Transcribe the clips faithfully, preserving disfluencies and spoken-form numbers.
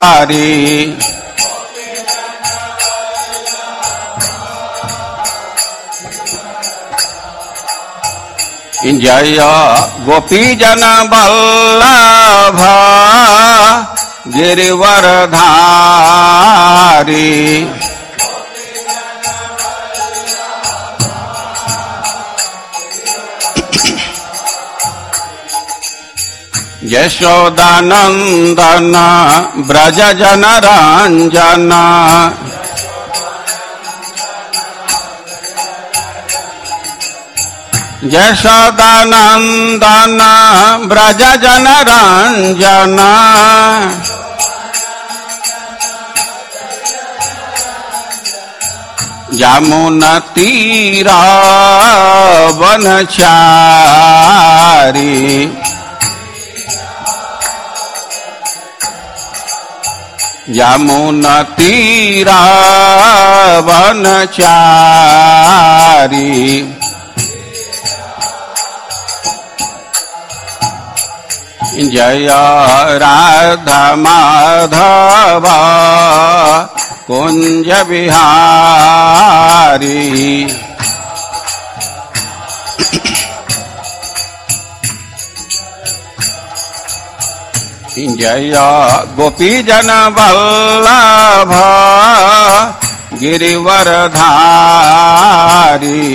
हरि जय गोपी जन वल्लभ गिरिवरधारी यशोदानंदन ब्रज जन रंजन यशोदानंदन ब्रज जन रंजन यमुना तीरा वनचारी यमुना तीरा वनचारी जय राधा माधव कुंज बिहारी जय गोपी जन वल्लभ गिरिवरधारी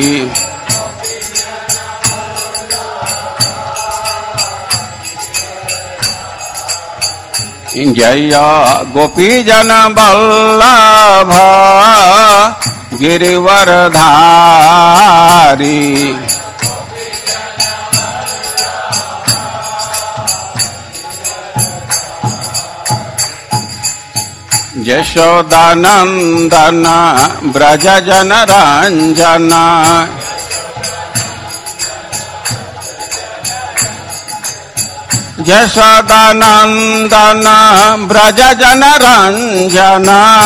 जय गोपी जन वल्लभ गिरिवरधारी यशोदानंदन ब्रज जन रंजन यशोदानंदन ब्रज जन रंजन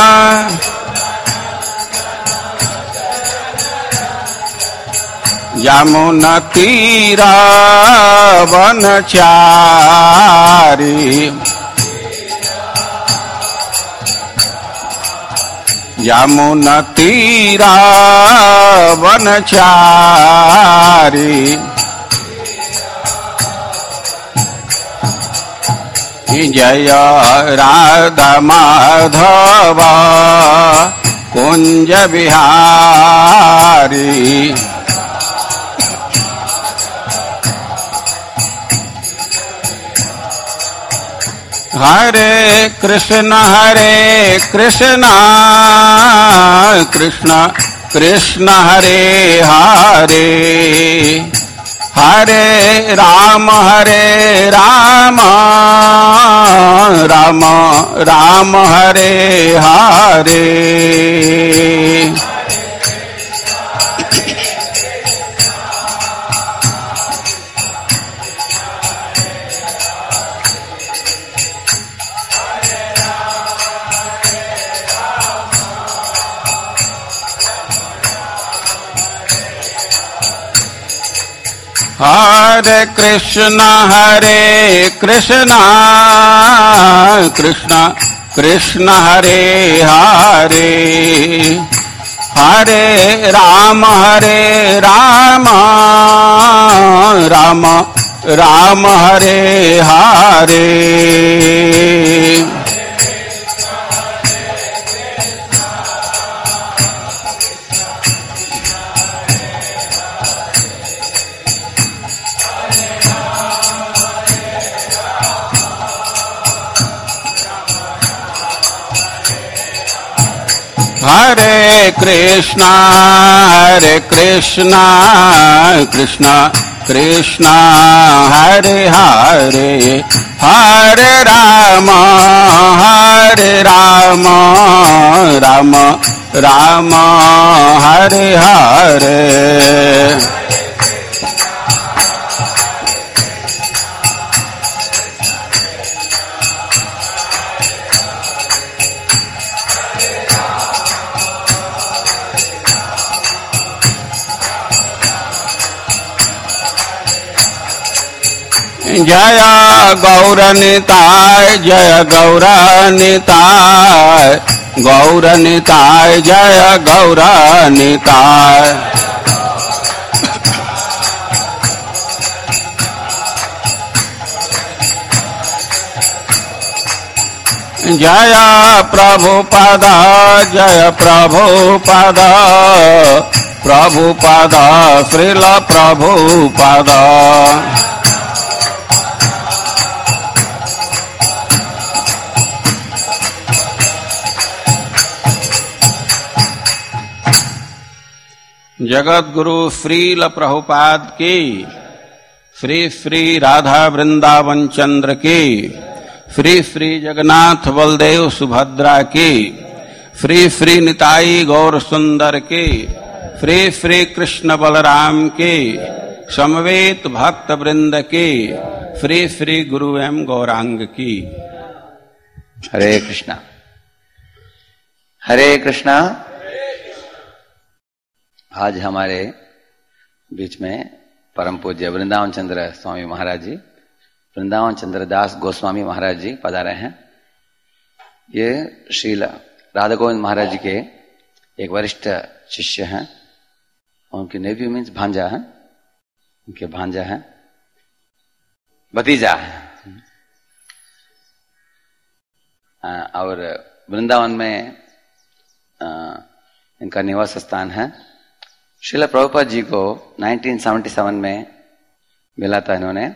यमुना तीरा वनचारी यमुना तीरा वनचारी जय राधा माधव कुंज बिहारी हरे कृष्ण हरे कृष्ण कृष्ण कृष्ण हरे हरे हरे राम हरे राम राम राम हरे हरे हरे कृष्ण हरे कृष्ण कृष्ण कृष्ण हरे हरे हरे राम हरे राम राम राम हरे हरे हरे कृष्ण हरे कृष्ण कृष्ण कृष्ण हरे हरे हरे राम हरे राम राम राम हरे हरे जय गौरनिताय जय गौरनिताय गौरनिताय जय गौरनिताय जय प्रभुपद जय प्रभुपद प्रभुपद श्रील प्रभुपद जगत गुरु श्रील प्रभुपाद की, श्री श्री राधा वृंदावन चंद्र की, श्री श्री जगन्नाथ बलदेव सुभद्रा की, श्री श्री निताई गौर सुंदर की, श्री श्री कृष्ण बलराम की, समवेत भक्त वृंद की, श्री श्री गुरु एवं गौरांग की। हरे कृष्णा हरे कृष्णा। आज हमारे बीच में परम पूज्य वृंदावन चंद्र स्वामी महाराज जी, वृंदावन चंद्र दास गोस्वामी महाराज जी पधारे हैं। ये श्री राधा गोविंद महाराज जी के एक वरिष्ठ शिष्य हैं। उनके नेव्यू मीन्स भांजा है, उनके भांजा है, भतीजा है। और वृंदावन में इनका निवास स्थान है। श्रील प्रभुपाद जी को उन्नीस सौ सतहत्तर में मिला था इन्होंने,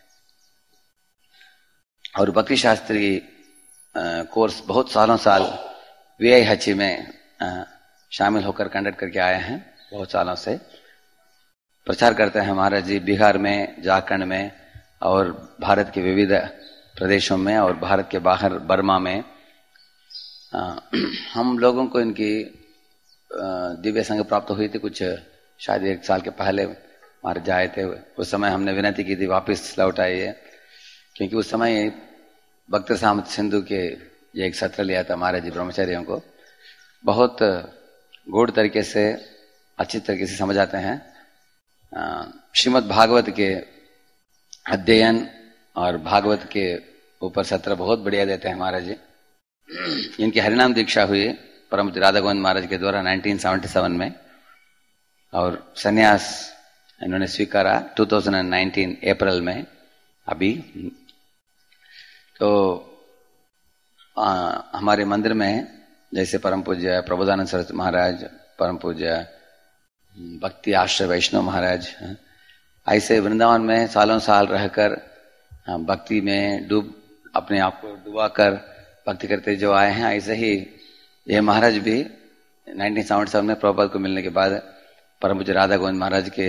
और भक्ति शास्त्री कोर्स बहुत सालों साल वी आई हची में आ, शामिल होकर कंडक्ट करके आए हैं। बहुत सालों से प्रचार करते हैं महाराज जी बिहार में, झारखंड में और भारत के विविध प्रदेशों में और भारत के बाहर बर्मा में। आ, हम लोगों को इनकी दिव्य संग प्राप्त हुई थी कुछ शायद एक साल के पहले महाराज आए थे। उस समय हमने विनती की थी वापस लौट आइए, क्योंकि उस समय भक्त सामत सिंधु के ये एक सत्र लिया था महाराज जी ब्रह्मचारियों को। बहुत गूढ़ तरीके से अच्छी तरीके से समझाते हैं। श्रीमद् भागवत के अध्ययन और भागवत के ऊपर सत्र बहुत बढ़िया देते हैं महाराज जी। इनकी हरिनाम दीक्षा हुई परम राधा गोविंद महाराज के द्वारा उन्नीस सौ सतहत्तर में, और सन्यास इन्होंने स्वीकारा दो हज़ार उन्नीस अप्रैल में अभी। तो आ, हमारे मंदिर में जैसे परम पूज्य प्रबोधानंद सरस्वती महाराज, परम पूज्य भक्ति आश्रय वैष्णव महाराज, ऐसे वृंदावन में सालों साल रहकर भक्ति में डूब अपने आप को डुबा कर भक्ति करते जो आए हैं, ऐसे ही ये महाराज भी उन्नीस सौ सतहत्तर में प्रभुपाद को मिलने के बाद परम पूज्य राधा गोविंद महाराज के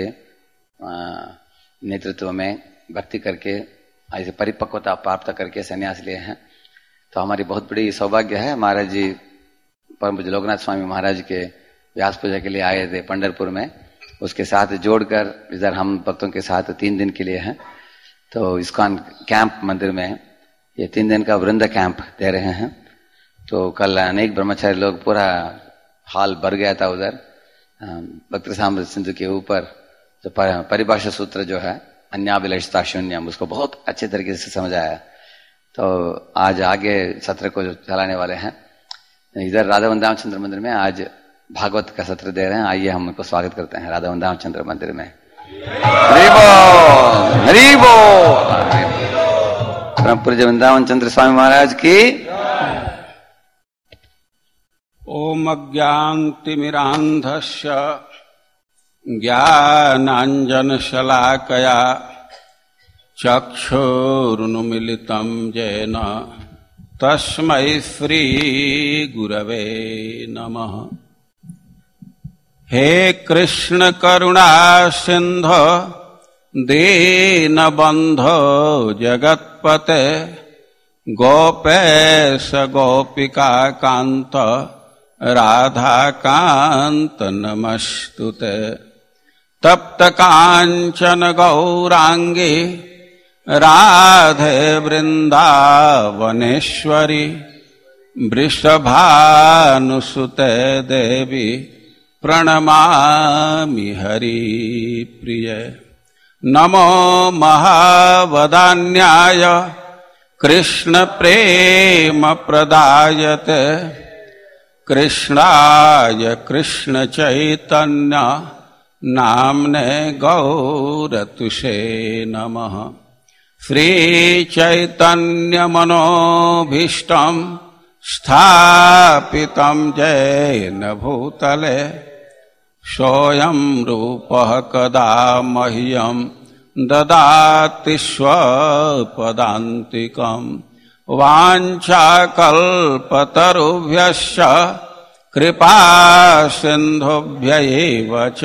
नेतृत्व में भक्ति करके ऐसे परिपक्वता प्राप्त करके संन्यास लिए हैं। तो हमारी बहुत बड़ी सौभाग्य है। महाराज जी परम पूज्य लोकनाथ स्वामी महाराज के व्यास पूजा के लिए आए थे पंढरपुर में, उसके साथ जोड़कर इधर हम भक्तों के साथ तीन दिन के लिए हैं। तो इस्कॉन कैंप मंदिर में ये तीन दिन का वृंद कैंप दे रहे हैं। तो कल अनेक ब्रह्मचारी लोग, पूरा हाल भर गया था उधर। भक्त साम्राज्य सिंधु के ऊपर जो परिभाषा सूत्र जो है अन्याभिलषिता शून्यम, उसको बहुत अच्छे तरीके से समझाया। तो आज आगे सत्र को जो चलाने वाले हैं इधर राधा वृंदावन चंद्र मंदिर में, आज भागवत का सत्र दे रहे हैं। आइए हम उनको स्वागत करते हैं राधा वृंदावन चंद्र मंदिर में। हरि बोल हरि बोल। परम पूज्य वृंदावन चंद्र स्वामी महाराज की। ओम अज्ञानतिमिरान्धस्य ज्ञानाञ्जनशलाकया चक्षुरुन्मीलितं येन तस्मै श्रीगुरवे नमः। हे कृष्ण करुणा सिंधो दीनबन्धो जगत्पते गोपेश गोपिका कांत राधा कांत नमस्तुते। तप्त कांचन गौरांगी राधे वृंदावनेश्वरी वृषभानुसुते देवी प्रणमामि हरि प्रिय। नमो महावदान्याय कृष्ण प्रेम प्रदायते कृष्णाय कृष्ण चैतन्य नाम्ने गौरतुषे नमः। श्री चैतन्य मनोभीष्टं स्थापितं येन भूतले सोऽयं रूपः कदा मह्यं ददाति स्वपदान्तिकम्। वाञ्छाकल्पतरुभ्यश्च कृपा सिन्धुभ्य एव च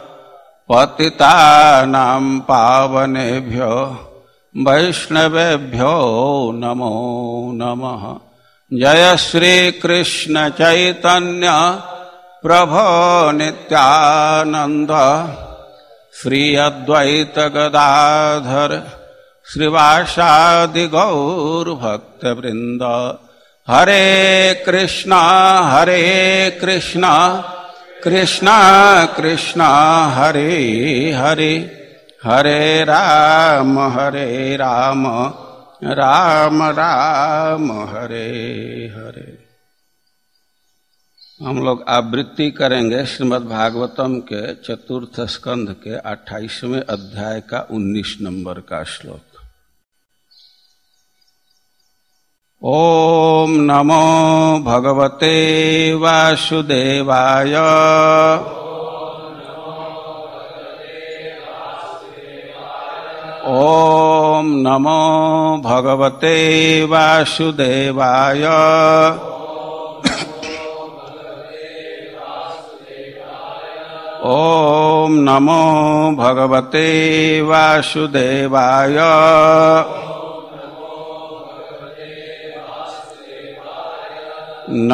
पतितानां पावनेभ्यो वैष्णवेभ्यो नमो नमः। जय श्री कृष्ण चैतन्य प्रभो नित्यानंद श्री अद्वैत गदाधर श्रीवासादि गौर भक्त वृंद। हरे कृष्णा हरे कृष्णा कृष्णा कृष्णा हरे हरे हरे राम हरे राम राम राम हरे हरे। हम लोग आवृत्ति करेंगे श्रीमद् भागवतम के चतुर्थ स्कंध के अट्ठाईसवें अध्याय का उन्नीस नंबर का श्लोक। ओम नमो भगवते वासुदेवाय ओम नमो भगवते वासुदेवाय ओम नमो भगवते वासुदेवाय न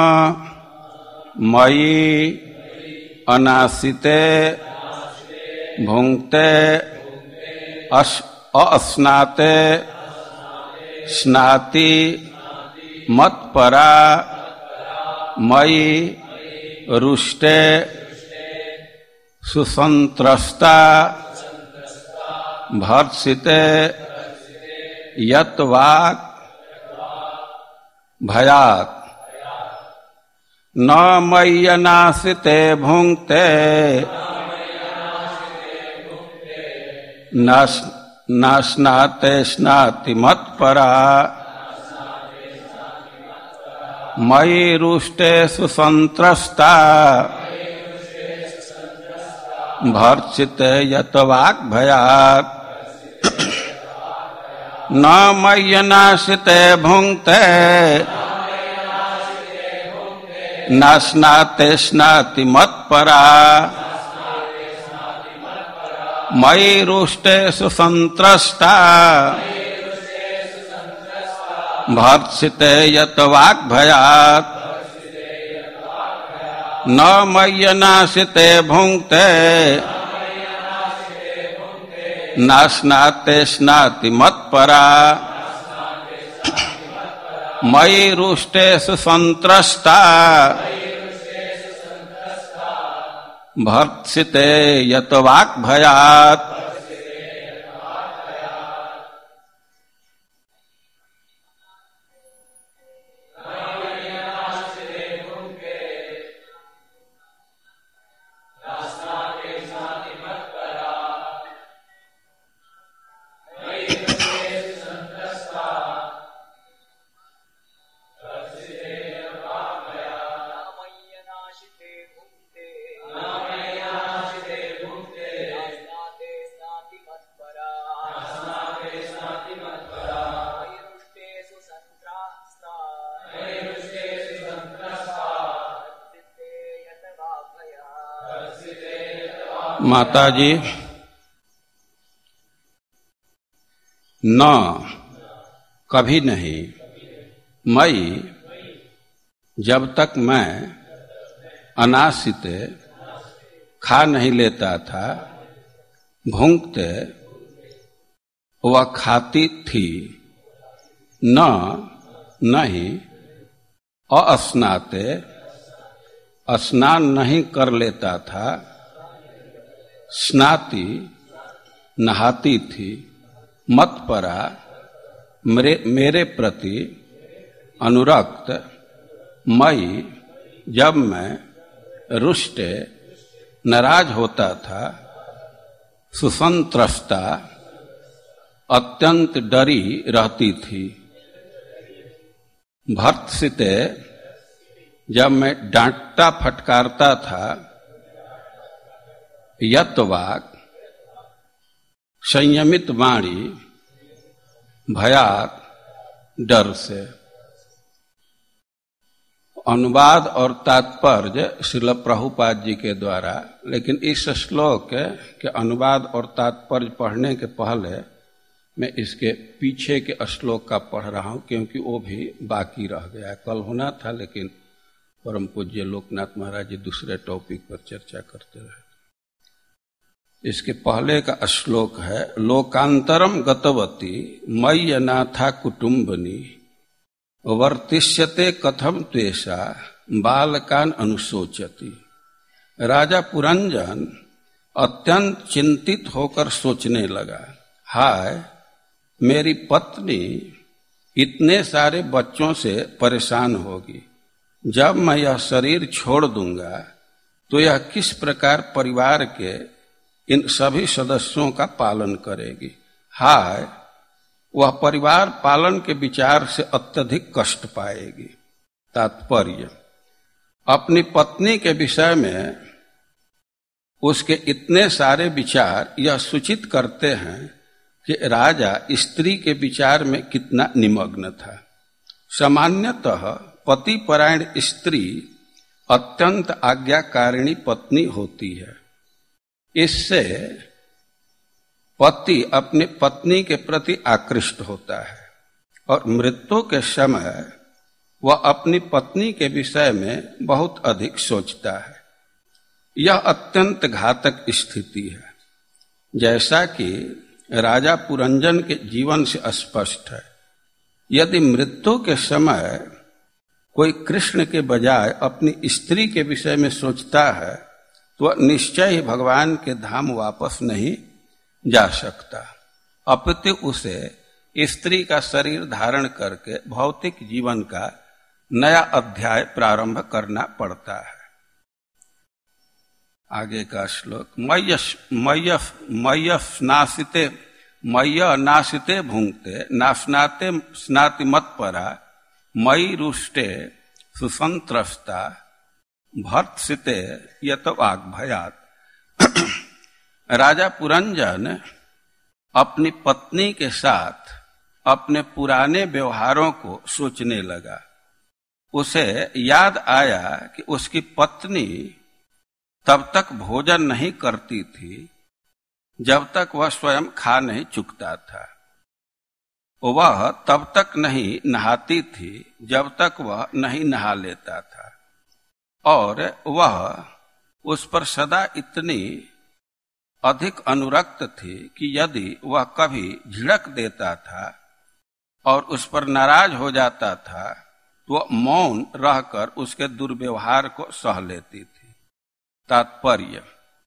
मयि अनासिते भुंक्ते अस्नाते स्नाति मत्परा मयि रुष्टे सुसंत्रस्ता भर्त्सिते यत वाक् भयात्। न मय्यनासिते भुंक्ते न स्नाते स्नाति मत्परा मयि रुष्टे सुसंत्रस्ता भर्त्सिते यत वाक् भयात्। न मय्यनासिते भुंक्ते न स्नाते स्नाति मत्परा मयि रुष्टे सुसंत्रस्ता भर्त्सिते यत वाक् भयात्। न मय्यनासिते भुंक्ते न स्नाते स्नाति मत्परा मयि रुष्टे सुसंत्रस्ता भर्त्सिते यत वाक् भयात्। माता जी, न कभी नहीं, मैं जब तक मैं अनासिते खा नहीं लेता था, भूंगते वह खाती थी, न नहीं अस्नाते स्नान नहीं कर लेता था, स्नाति नहाती थी, मत्परा मेरे, मेरे प्रति अनुरक्त, मई जब मैं रुष्ट नाराज होता था, सुसंत्रस्ता अत्यंत डरी रहती थी, भर्त्सिते जब मैं डांटता फटकारता था, यत्वाक संयमित वाणी, भयात डर से। अनुवाद और तात्पर्य श्रील प्रभुपाद जी के द्वारा, लेकिन इस श्लोक के अनुवाद और तात्पर्य पढ़ने के पहले मैं इसके पीछे के श्लोक का पढ़ रहा हूं, क्योंकि वो भी बाकी रह गया। कल होना था, लेकिन परम पूज्य लोकनाथ महाराज जी दूसरे टॉपिक पर चर्चा करते रहे। इसके पहले का श्लोक है, लोकांतरम गतवती मय्य नाथा कुटुम्बनी वर्तिष्यते कथम त्वेषा बालकान अनुशोचती। राजा पुरंजन अत्यंत चिंतित होकर सोचने लगा, हाय मेरी पत्नी इतने सारे बच्चों से परेशान होगी, जब मैं यह शरीर छोड़ दूंगा तो यह किस प्रकार परिवार के इन सभी सदस्यों का पालन करेगी। हाय वह परिवार पालन के विचार से अत्यधिक कष्ट पाएगी। तात्पर्य, अपनी पत्नी के विषय में उसके इतने सारे विचार यह सूचित करते हैं कि राजा स्त्री के विचार में कितना निमग्न था। सामान्यतः पतिपरायण स्त्री अत्यंत आज्ञाकारिणी पत्नी होती है। इससे पति अपने पत्नी के प्रति आकृष्ट होता है और मृत्यु के समय वह अपनी पत्नी के विषय में बहुत अधिक सोचता है। यह अत्यंत घातक स्थिति है, जैसा कि राजा पुरंजन के जीवन से स्पष्ट है। यदि मृत्यु के समय कोई कृष्ण के बजाय अपनी स्त्री के विषय में सोचता है तो निश्चय ही भगवान के धाम वापस नहीं जा सकता, अपितु उसे स्त्री का शरीर धारण करके भौतिक जीवन का नया अध्याय प्रारंभ करना पड़ता है। आगे का श्लोक, मय्यस मय्यफ मय्यफ नासिते मय्य नासिते भुंक्ते नास्नाते स्नाति मत्परा मयि रुष्टे सुसंत्रस्ता भर्त्सिते यत वाग्भयात्। राजा पुरंजन अपनी पत्नी के साथ अपने पुराने व्यवहारों को सोचने लगा। उसे याद आया कि उसकी पत्नी तब तक भोजन नहीं करती थी जब तक वह स्वयं खा नहीं चुकता था। वह तब तक नहीं नहाती थी जब तक वह नहीं नहा लेता था, और वह उस पर सदा इतनी अधिक अनुरक्त थी कि यदि वह कभी झिड़क देता था और उस पर नाराज हो जाता था तो वह मौन रहकर उसके दुर्व्यवहार को सह लेती थी। तात्पर्य,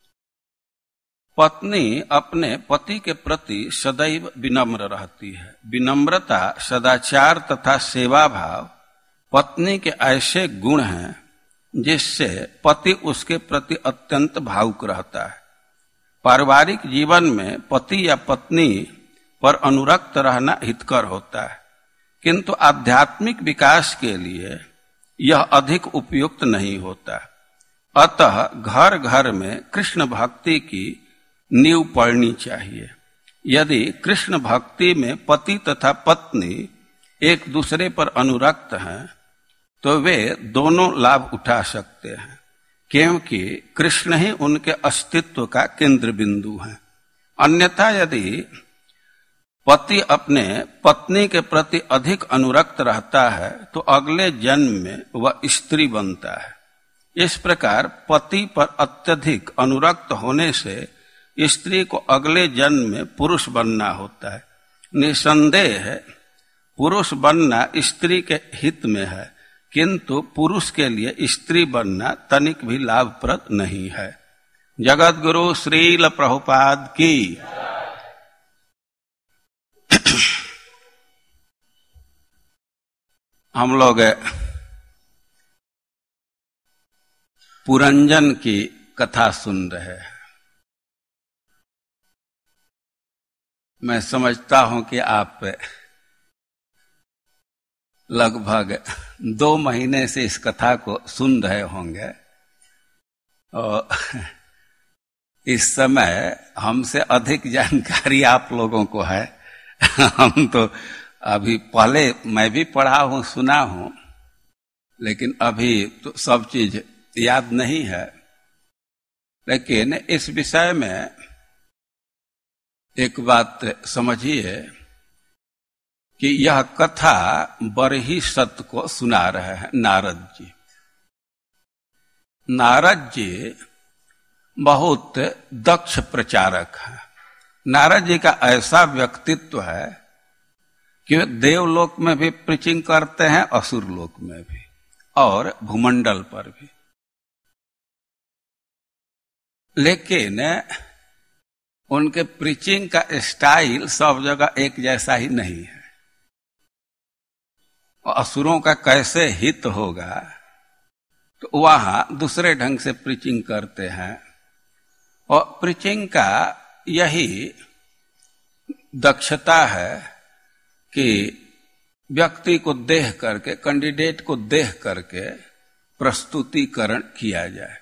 पत्नी अपने पति के प्रति सदैव विनम्र रहती है। विनम्रता, सदाचार तथा सेवा भाव पत्नी के ऐसे गुण हैं जिससे पति उसके प्रति अत्यंत भावुक रहता है। पारिवारिक जीवन में पति या पत्नी पर अनुरक्त रहना हितकर होता है, किंतु आध्यात्मिक विकास के लिए यह अधिक उपयुक्त नहीं होता। अतः घर घर में कृष्ण भक्ति की नींव पड़नी चाहिए। यदि कृष्ण भक्ति में पति तथा पत्नी एक दूसरे पर अनुरक्त हैं तो वे दोनों लाभ उठा सकते हैं, क्योंकि कृष्ण ही उनके अस्तित्व का केंद्र बिंदु है। अन्यथा यदि पति अपने पत्नी के प्रति अधिक अनुरक्त रहता है तो अगले जन्म में वह स्त्री बनता है। इस प्रकार पति पर अत्यधिक अनुरक्त होने से स्त्री को अगले जन्म में पुरुष बनना होता है। निसंदेह है पुरुष बनना स्त्री के हित में है, किंतु पुरुष के लिए स्त्री बनना तनिक भी लाभप्रद नहीं है। जगत गुरु श्रील प्रभुपाद की हम लोग पुरंजन की कथा सुन रहे हैं। मैं समझता हूं कि आप लगभग दो महीने से इस कथा को सुन रहे होंगे और इस समय हमसे अधिक जानकारी आप लोगों को है। हम तो अभी पहले मैं भी पढ़ा हूं, सुना हूं, लेकिन अभी तो सब चीज याद नहीं है। लेकिन इस विषय में एक बात समझिए कि यह कथा बरहिसत को सुना रहे हैं नारद जी। नारद जी बहुत दक्ष प्रचारक हैं। नारद जी का ऐसा व्यक्तित्व है कि वे देवलोक में भी प्रीचिंग करते हैं, असुर लोक में भी और भूमंडल पर भी। लेकिन उनके प्रीचिंग का स्टाइल सब जगह एक जैसा ही नहीं है। असुरों का कैसे हित होगा तो वहां दूसरे ढंग से प्रीचिंग करते हैं। और प्रीचिंग का यही दक्षता है कि व्यक्ति को देख करके, कैंडिडेट को देख करके प्रस्तुतिकरण किया जाए।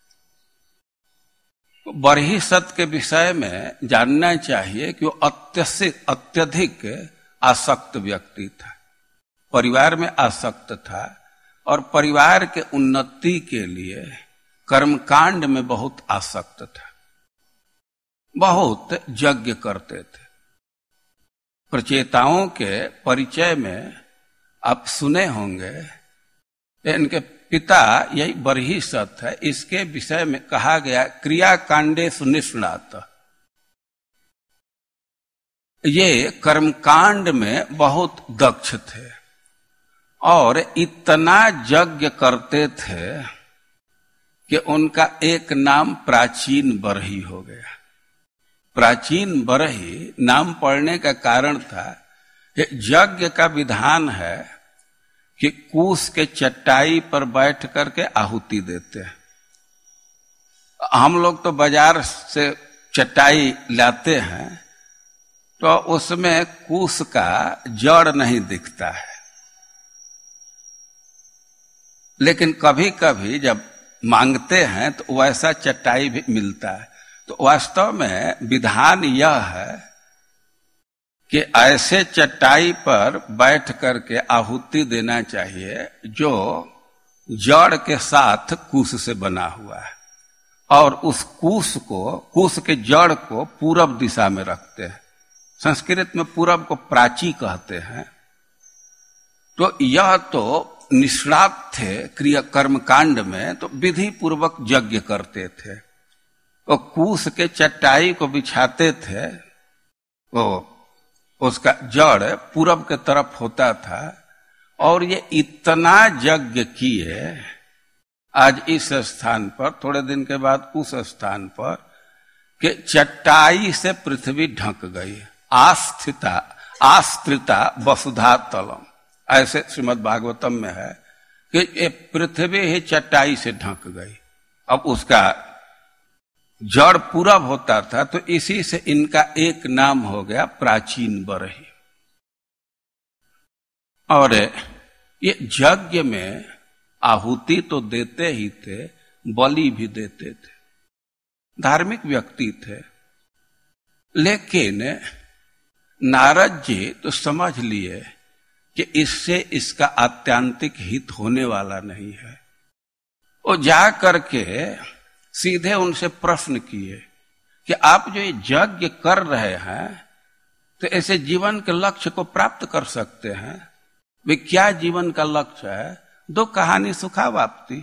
बरहिसत के विषय में जानना चाहिए कि वो अत्यधिक आसक्त व्यक्ति था, परिवार में आसक्त था और परिवार के उन्नति के लिए कर्मकांड में बहुत आसक्त था। बहुत यज्ञ करते थे। प्रचेताओं के परिचय में आप सुने होंगे, इनके पिता यही बरहिसत है। इसके विषय में कहा गया क्रिया कांडे सुनिष्णात। ये कर्मकांड में बहुत दक्ष थे और इतना यज्ञ करते थे कि उनका एक नाम प्राचीन बरही हो गया। प्राचीन बरही नाम पड़ने का कारण था कि यज्ञ का विधान है कि कूस के चटाई पर बैठ करके आहुति देते हैं। हम लोग तो बाजार से चटाई लाते हैं तो उसमें कूस का जड़ नहीं दिखता है, लेकिन कभी कभी जब मांगते हैं तो वैसा चटाई भी मिलता है। तो वास्तव में विधान यह है कि ऐसे चटाई पर बैठ करके आहुति देना चाहिए जो जड़ के साथ कूस से बना हुआ है, और उस कूस को, कूस के जड़ को पूरब दिशा में रखते हैं। संस्कृत में पूरब को प्राची कहते हैं। तो यह तो निष्णात थे क्रिया कर्मकांड में, तो विधि पूर्वक यज्ञ करते थे। वो कूस के चटाई को बिछाते थे, वो उसका जड़ पूरब के तरफ होता था। और ये इतना यज्ञ किए, आज इस स्थान पर, थोड़े दिन के बाद उस स्थान पर, कि चटाई से पृथ्वी ढक गई। आस्थिता आस्त्रिता वसुधा तलम, ऐसे श्रीमद् भागवतम में है कि ये पृथ्वी ही चटाई से ढक गई। अब उसका जड़ पूरब होता था, तो इसी से इनका एक नाम हो गया प्राचीन बरही। और ये यज्ञ में आहुति तो देते ही थे, बलि भी देते थे। धार्मिक व्यक्ति थे। लेकिन नारद जी तो समझ लिए कि इससे इसका आत्यांतिक हित होने वाला नहीं है। वो जा करके सीधे उनसे प्रश्न किए कि आप जो ये यज्ञ कर रहे हैं तो ऐसे जीवन के लक्ष्य को प्राप्त कर सकते हैं? वे क्या जीवन का लक्ष्य है? दो कहानी सुखावाप्ति,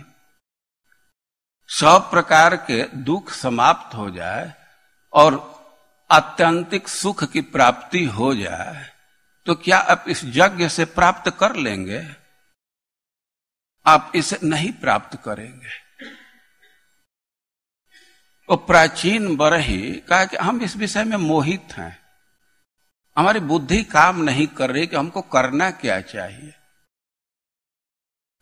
सब प्रकार के दुख समाप्त हो जाए और आत्यंतिक सुख की प्राप्ति हो जाए, तो क्या आप इस यज्ञ से प्राप्त कर लेंगे? आप इसे नहीं प्राप्त करेंगे। वो प्राचीन बरही कहा कि हम इस विषय में मोहित हैं, हमारी बुद्धि काम नहीं कर रही कि हमको करना क्या चाहिए।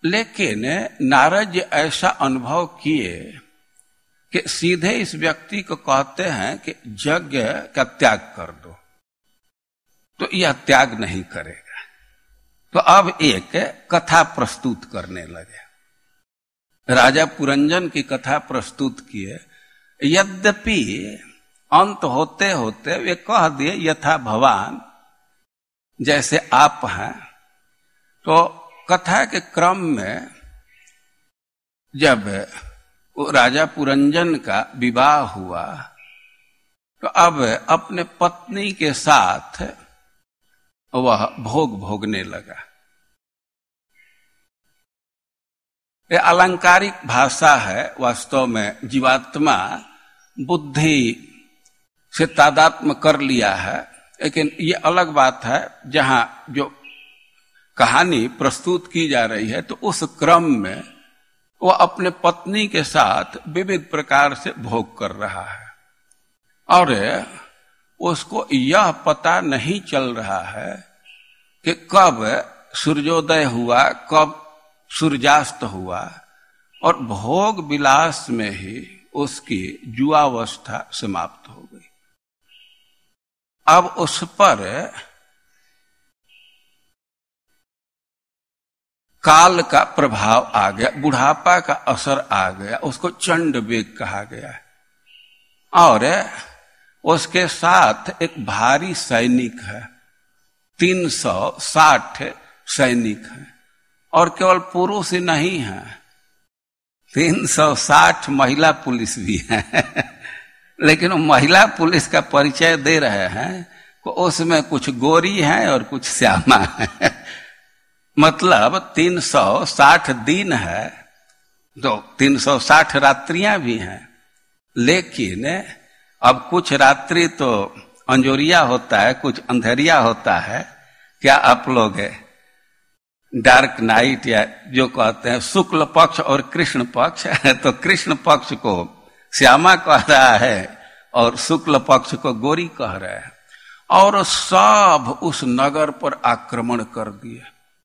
लेकिन नारद जी ऐसा अनुभव किए कि सीधे इस व्यक्ति को कहते हैं कि यज्ञ का त्याग कर दो, तो यह त्याग नहीं करेगा। तो अब एक कथा प्रस्तुत करने लगे। राजा पुरंजन की कथा प्रस्तुत किए। यद्यपि अंत होते होते वे कह दिए यथा भवान, जैसे आप हैं। तो कथा के क्रम में जब राजा पुरंजन का विवाह हुआ तो अब अपने पत्नी के साथ वह भोग भोगने लगा। ये अलंकारिक भाषा है। वास्तव में जीवात्मा बुद्धि से तादात्म्य कर लिया है, लेकिन ये अलग बात है जहां जो कहानी प्रस्तुत की जा रही है तो उस क्रम में वह अपने पत्नी के साथ विविध प्रकार से भोग कर रहा है और उसको यह पता नहीं चल रहा है कि कब सूर्योदय हुआ, कब सूर्यास्त हुआ, और भोग विलास में ही उसकी जुआवस्था समाप्त हो गई। अब उस पर काल का प्रभाव आ गया, बुढ़ापा का असर आ गया, उसको चंड वेग कहा गया है। और उसके साथ एक भारी सैनिक है, तीन सौ साठ सैनिक है, और केवल पुरुष ही नहीं है, तीन सौ साठ महिला पुलिस भी है। लेकिन वो महिला पुलिस का परिचय दे रहे हैं कि उसमें कुछ गोरी हैं और कुछ श्यामा है। मतलब तीन सौ साठ दिन है तो तीन सौ साठ रात्रियां भी हैं, लेकिन अब कुछ रात्रि तो अंजोरिया होता है, कुछ अंधेरिया होता है। क्या आप लोग डार्क नाइट या जो कहते हैं शुक्ल पक्ष और कृष्ण पक्ष, तो कृष्ण पक्ष को श्यामा कह रहा है और शुक्ल पक्ष को गोरी कह रहा है, और सब उस नगर पर आक्रमण कर दिए।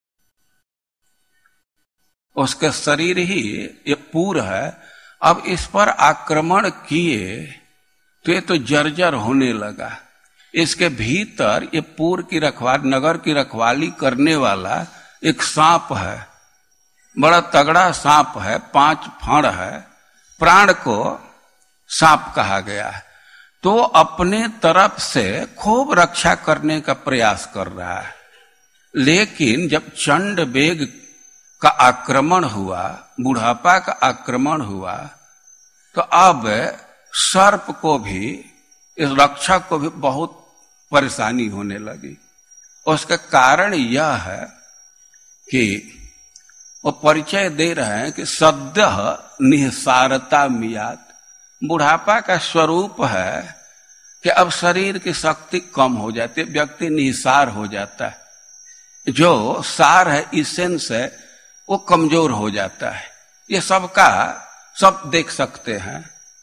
उसके शरीर ही ये पूर है, अब इस पर आक्रमण किए तो ये तो जर्जर होने लगा। इसके भीतर ये पूर की रखवाली, नगर की रखवाली करने वाला एक सांप है, बड़ा तगड़ा सांप है, पांच फण है, प्राण को सांप कहा गया है। तो अपने तरफ से खूब रक्षा करने का प्रयास कर रहा है, लेकिन जब चंड वेग का आक्रमण हुआ, बुढ़ापा का आक्रमण हुआ, तो अब सर्प को भी, इस रक्षक को भी बहुत परेशानी होने लगी। उसका कारण यह है कि वो परिचय दे रहे हैं कि सद्य निःसारता मियात। बुढ़ापा का स्वरूप है कि अब शरीर की शक्ति कम हो जाती है, व्यक्ति निःसार हो जाता है। जो सार है, इसेंस है, वो कमजोर हो जाता है। ये सबका सब देख सकते हैं।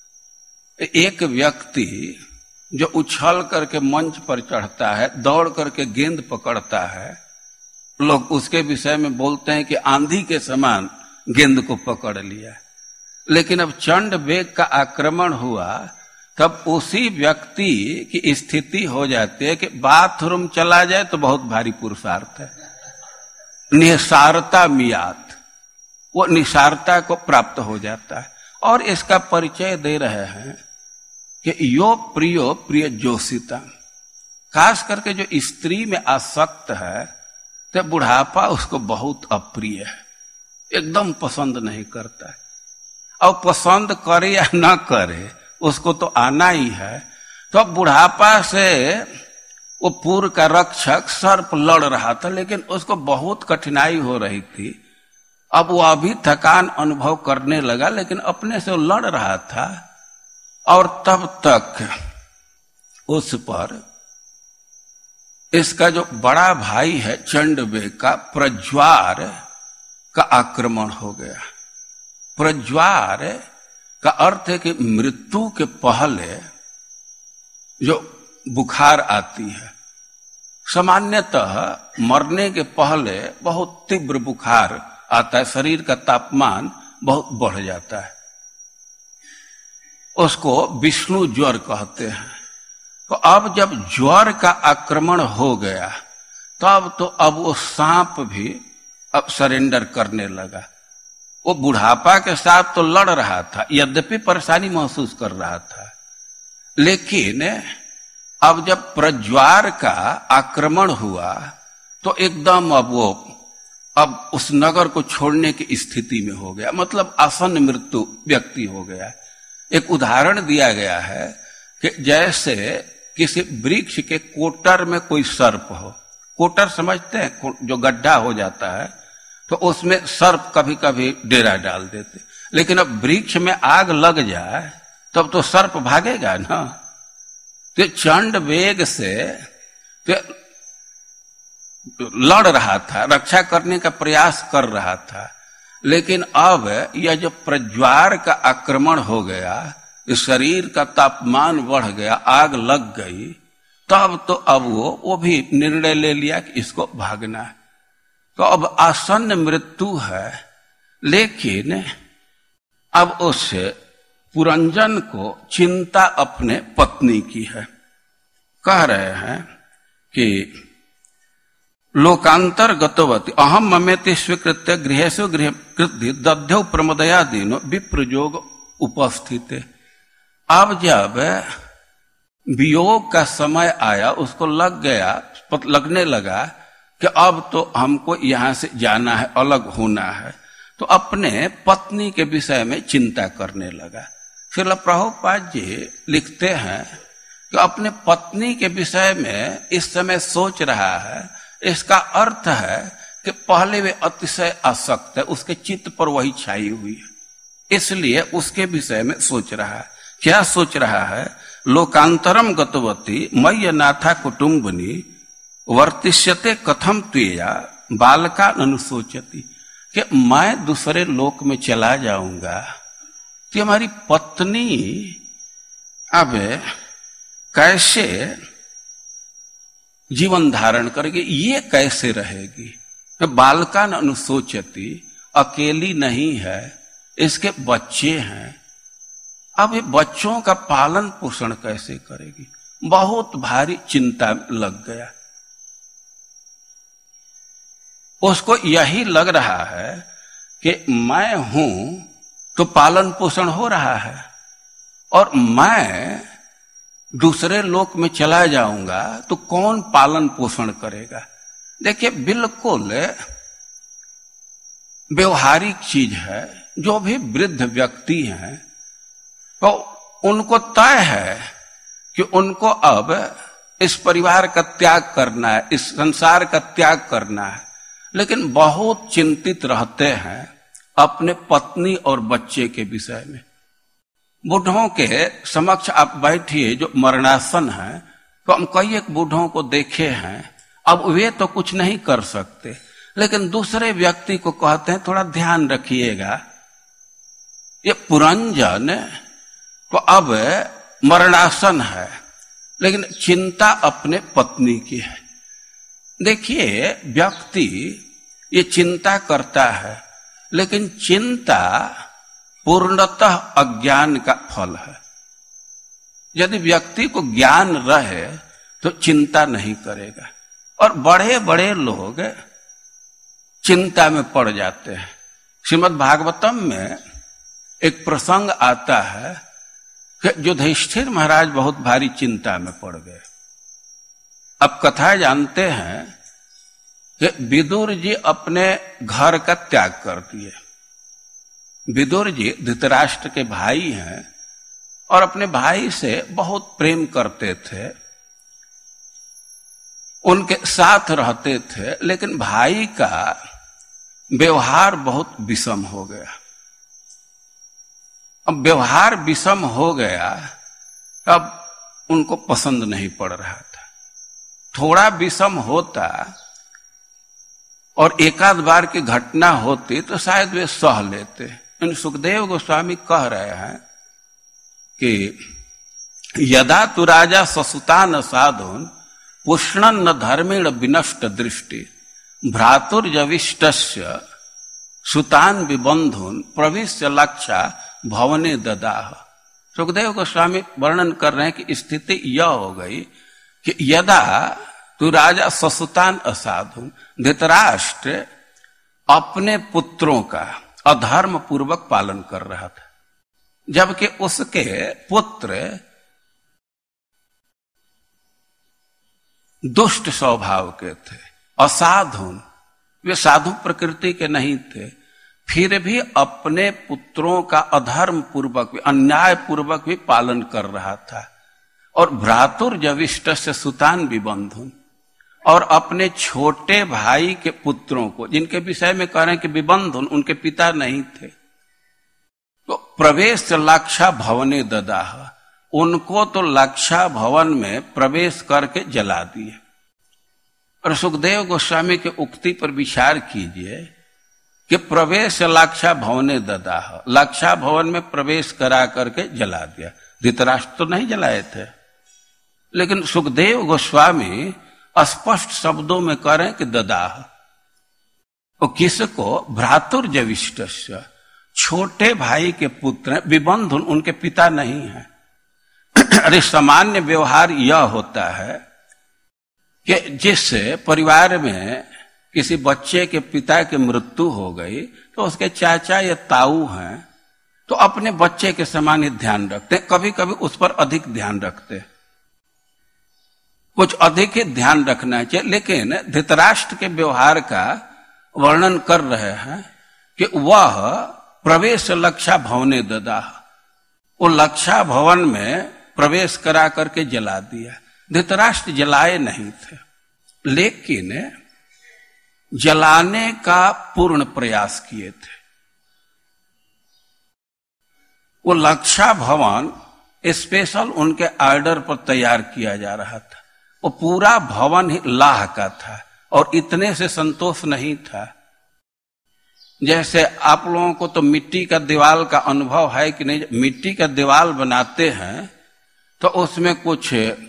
एक व्यक्ति जो उछल करके मंच पर चढ़ता है, दौड़ करके गेंद पकड़ता है, लोग उसके विषय में बोलते हैं कि आंधी के समान गेंद को पकड़ लिया। लेकिन अब चंड वेग का आक्रमण हुआ, तब उसी व्यक्ति की स्थिति हो जाती है कि बाथरूम चला जाए तो बहुत भारी पुरुषार्थ है। निसारता मियात, वो निसारता को प्राप्त हो जाता है। और इसका परिचय दे रहे हैं कि यो प्रियो प्रिय जोशिता, खास करके जो स्त्री में आसक्त है तो बुढ़ापा उसको बहुत अप्रिय है, एकदम पसंद नहीं करता है। और पसंद करे या न करे उसको तो आना ही है। तो बुढ़ापा से वो पूर्व का रक्षक सर्प लड़ रहा था, लेकिन उसको बहुत कठिनाई हो रही थी। अब वो अभी थकान अनुभव करने लगा, लेकिन अपने से वो लड़ रहा था। और तब तक उस पर इसका जो बड़ा भाई है चंडवेग का, प्रज्वार का आक्रमण हो गया। प्रज्वार का अर्थ है कि मृत्यु के पहले जो बुखार आती है। सामान्यतः मरने के पहले बहुत तीव्र बुखार आता है, शरीर का तापमान बहुत बढ़ जाता है। उसको विष्णु ज्वर कहते हैं। तो अब जब ज्वर का आक्रमण हो गया तब तो अब वो सांप भी अब सरेंडर करने लगा। वो बुढ़ापा के साथ तो लड़ रहा था, यद्यपि परेशानी महसूस कर रहा था, लेकिन अब जब प्रज्वार का आक्रमण हुआ तो एकदम अब वो अब उस नगर को छोड़ने की स्थिति में हो गया, मतलब आसन्न मृत्यु व्यक्ति हो गया। एक उदाहरण दिया गया है कि जैसे किसी वृक्ष के कोटर में कोई सर्प हो, कोटर समझते हैं, जो गड्ढा हो जाता है तो उसमें सर्प कभी कभी डेरा डाल देते, लेकिन अब वृक्ष में आग लग जाए तब तो सर्प भागेगा ना। तो चंड वेग से तो लड़ रहा था, रक्षा करने का प्रयास कर रहा था, लेकिन अब यह जो प्रज्वार का आक्रमण हो गया, इस शरीर का तापमान बढ़ गया, आग लग गई, तब तो अब वो वो भी निर्णय ले लिया कि इसको भागना है। तो अब आसन्न मृत्यु है, लेकिन अब उस पुरंजन को चिंता अपने पत्नी की है। कह रहे हैं कि लोकांतर गतवती अहम ममेति स्वीकृत्य गृहेषु गृह कृति दध्यौ प्रमदया दीनो विप्रयोग उपस्थित। अब जब वियोग का समय आया, उसको लग गया, लगने लगा कि अब तो हमको यहां से जाना है, अलग होना है, तो अपने पत्नी के विषय में चिंता करने लगा। श्रील प्रभुपाद जी लिखते हैं कि अपने पत्नी के विषय में इस समय सोच रहा है, इसका अर्थ है कि पहले वे अतिशय आसक्त है, उसके चित्त पर वही छाई हुई है, इसलिए उसके विषय में सोच रहा है। क्या सोच रहा है? लोकांतरम गतवती मय्य नाथा कुटुम्बनी वर्तिष्यते कथम त्वया बालका अनुसोचती, कि मैं दूसरे लोक में चला जाऊंगा कि हमारी पत्नी अब कैसे जीवन धारण करेगी, ये कैसे रहेगी। बालका न अनुसोचती, अकेली नहीं है, इसके बच्चे हैं, अब ये बच्चों का पालन पोषण कैसे करेगी। बहुत भारी चिंता लग गया। उसको यही लग रहा है कि मैं हूं तो पालन पोषण हो रहा है, और मैं दूसरे लोक में चला जाऊंगा तो कौन पालन पोषण करेगा। देखिए, बिल्कुल व्यवहारिक चीज है। जो भी वृद्ध व्यक्ति हैं तो उनको तय है कि उनको अब इस परिवार का त्याग करना है, इस संसार का त्याग करना है, लेकिन बहुत चिंतित रहते हैं अपने पत्नी और बच्चे के विषय में। बूढ़ों के समक्ष आप बैठिए जो मरणासन है, तो हम कई एक बूढ़ों को देखे हैं, अब वे तो कुछ नहीं कर सकते, लेकिन दूसरे व्यक्ति को कहते हैं थोड़ा ध्यान रखिएगा। ये पुरंजन तो अब मरणासन है, लेकिन चिंता अपने पत्नी की है। देखिए, व्यक्ति ये चिंता करता है, लेकिन चिंता पूर्णतः अज्ञान का फल है। यदि व्यक्ति को ज्ञान रहे तो चिंता नहीं करेगा, और बड़े बड़े लोग चिंता में पड़ जाते हैं। श्रीमद् भागवतम में एक प्रसंग आता है कि युधिष्ठिर महाराज बहुत भारी चिंता में पड़ गए। अब कथा जानते हैं कि विदुर जी अपने घर का त्याग कर दिए। विदुर जी धृतराष्ट्र के भाई हैं और अपने भाई से बहुत प्रेम करते थे, उनके साथ रहते थे, लेकिन भाई का व्यवहार बहुत विषम हो गया। अब व्यवहार विषम हो गया, अब उनको पसंद नहीं पड़ रहा था। थोड़ा विषम होता और एकाध बार की घटना होती तो शायद वे सह लेते। इन सुखदेव गोस्वामी कह रहे हैं कि यदा तु राजा ससुता न साधुन पुष्णन न धर्मेण विनष्ट दृष्टि भ्रातुर्जविष्टस्य सुतान विबंधुन प्रविश्य लक्षा भवने ददाह। सुखदेव गोस्वामी वर्णन कर रहे हैं कि स्थिति यह हो गई कि यदा तू राजा ससुतान असाधु, धृतराष्ट्र अपने पुत्रों का अधर्म पूर्वक पालन कर रहा था, जबकि उसके पुत्र दुष्ट स्वभाव के थे, असाधु, वे साधु प्रकृति के नहीं थे, फिर भी अपने पुत्रों का अधर्म पूर्वक भी, अन्याय पूर्वक भी पालन कर रहा था। और भ्रातुर जविष्ट से सुतान विबंधुन, और अपने छोटे भाई के पुत्रों को, जिनके विषय में कह रहे हैं कि विबंधुन उनके पिता नहीं थे, तो प्रवेश लाक्षा भवने ददाह, उनको तो लाक्षा भवन में प्रवेश करके जला दिए। और सुखदेव गोस्वामी के उक्ति पर विचार कीजिए कि प्रवेश लाक्षा भवने ददाह, लाक्षा भवन में प्रवेश करा करके जला दिया। धृतराष्ट्र तो नहीं जलाए थे, लेकिन सुखदेव गोस्वामी स्पष्ट शब्दों में कह रहे हैं कि ददाह। वो किसको? भ्रातुर जविष्टस्य, छोटे भाई के पुत्र, विबंधुन उनके पिता नहीं है। अरे सामान्य व्यवहार यह होता है कि जिस परिवार में किसी बच्चे के पिता की मृत्यु हो गई तो उसके चाचा या ताऊ हैं, तो अपने बच्चे के समान ही ध्यान रखते, कभी कभी उस पर अधिक ध्यान रखते, कुछ अधिक ही ध्यान रखना चाहिए। लेकिन धृतराष्ट्र के व्यवहार का वर्णन कर रहे हैं कि वह प्रवेश लक्षा भवने ददाह, वो लक्षा भवन में प्रवेश करा करके जला दिया। धृतराष्ट्र जलाए नहीं थे, लेकिन जलाने का पूर्ण प्रयास किए थे। वो लक्षा भवन स्पेशल उनके ऑर्डर पर तैयार किया जा रहा था। वो पूरा भवन ही लाह का था, और इतने से संतोष नहीं था। जैसे आप लोगों को तो मिट्टी का दीवार का अनुभव है कि नहीं? मिट्टी का दीवार बनाते हैं तो उसमें कुछ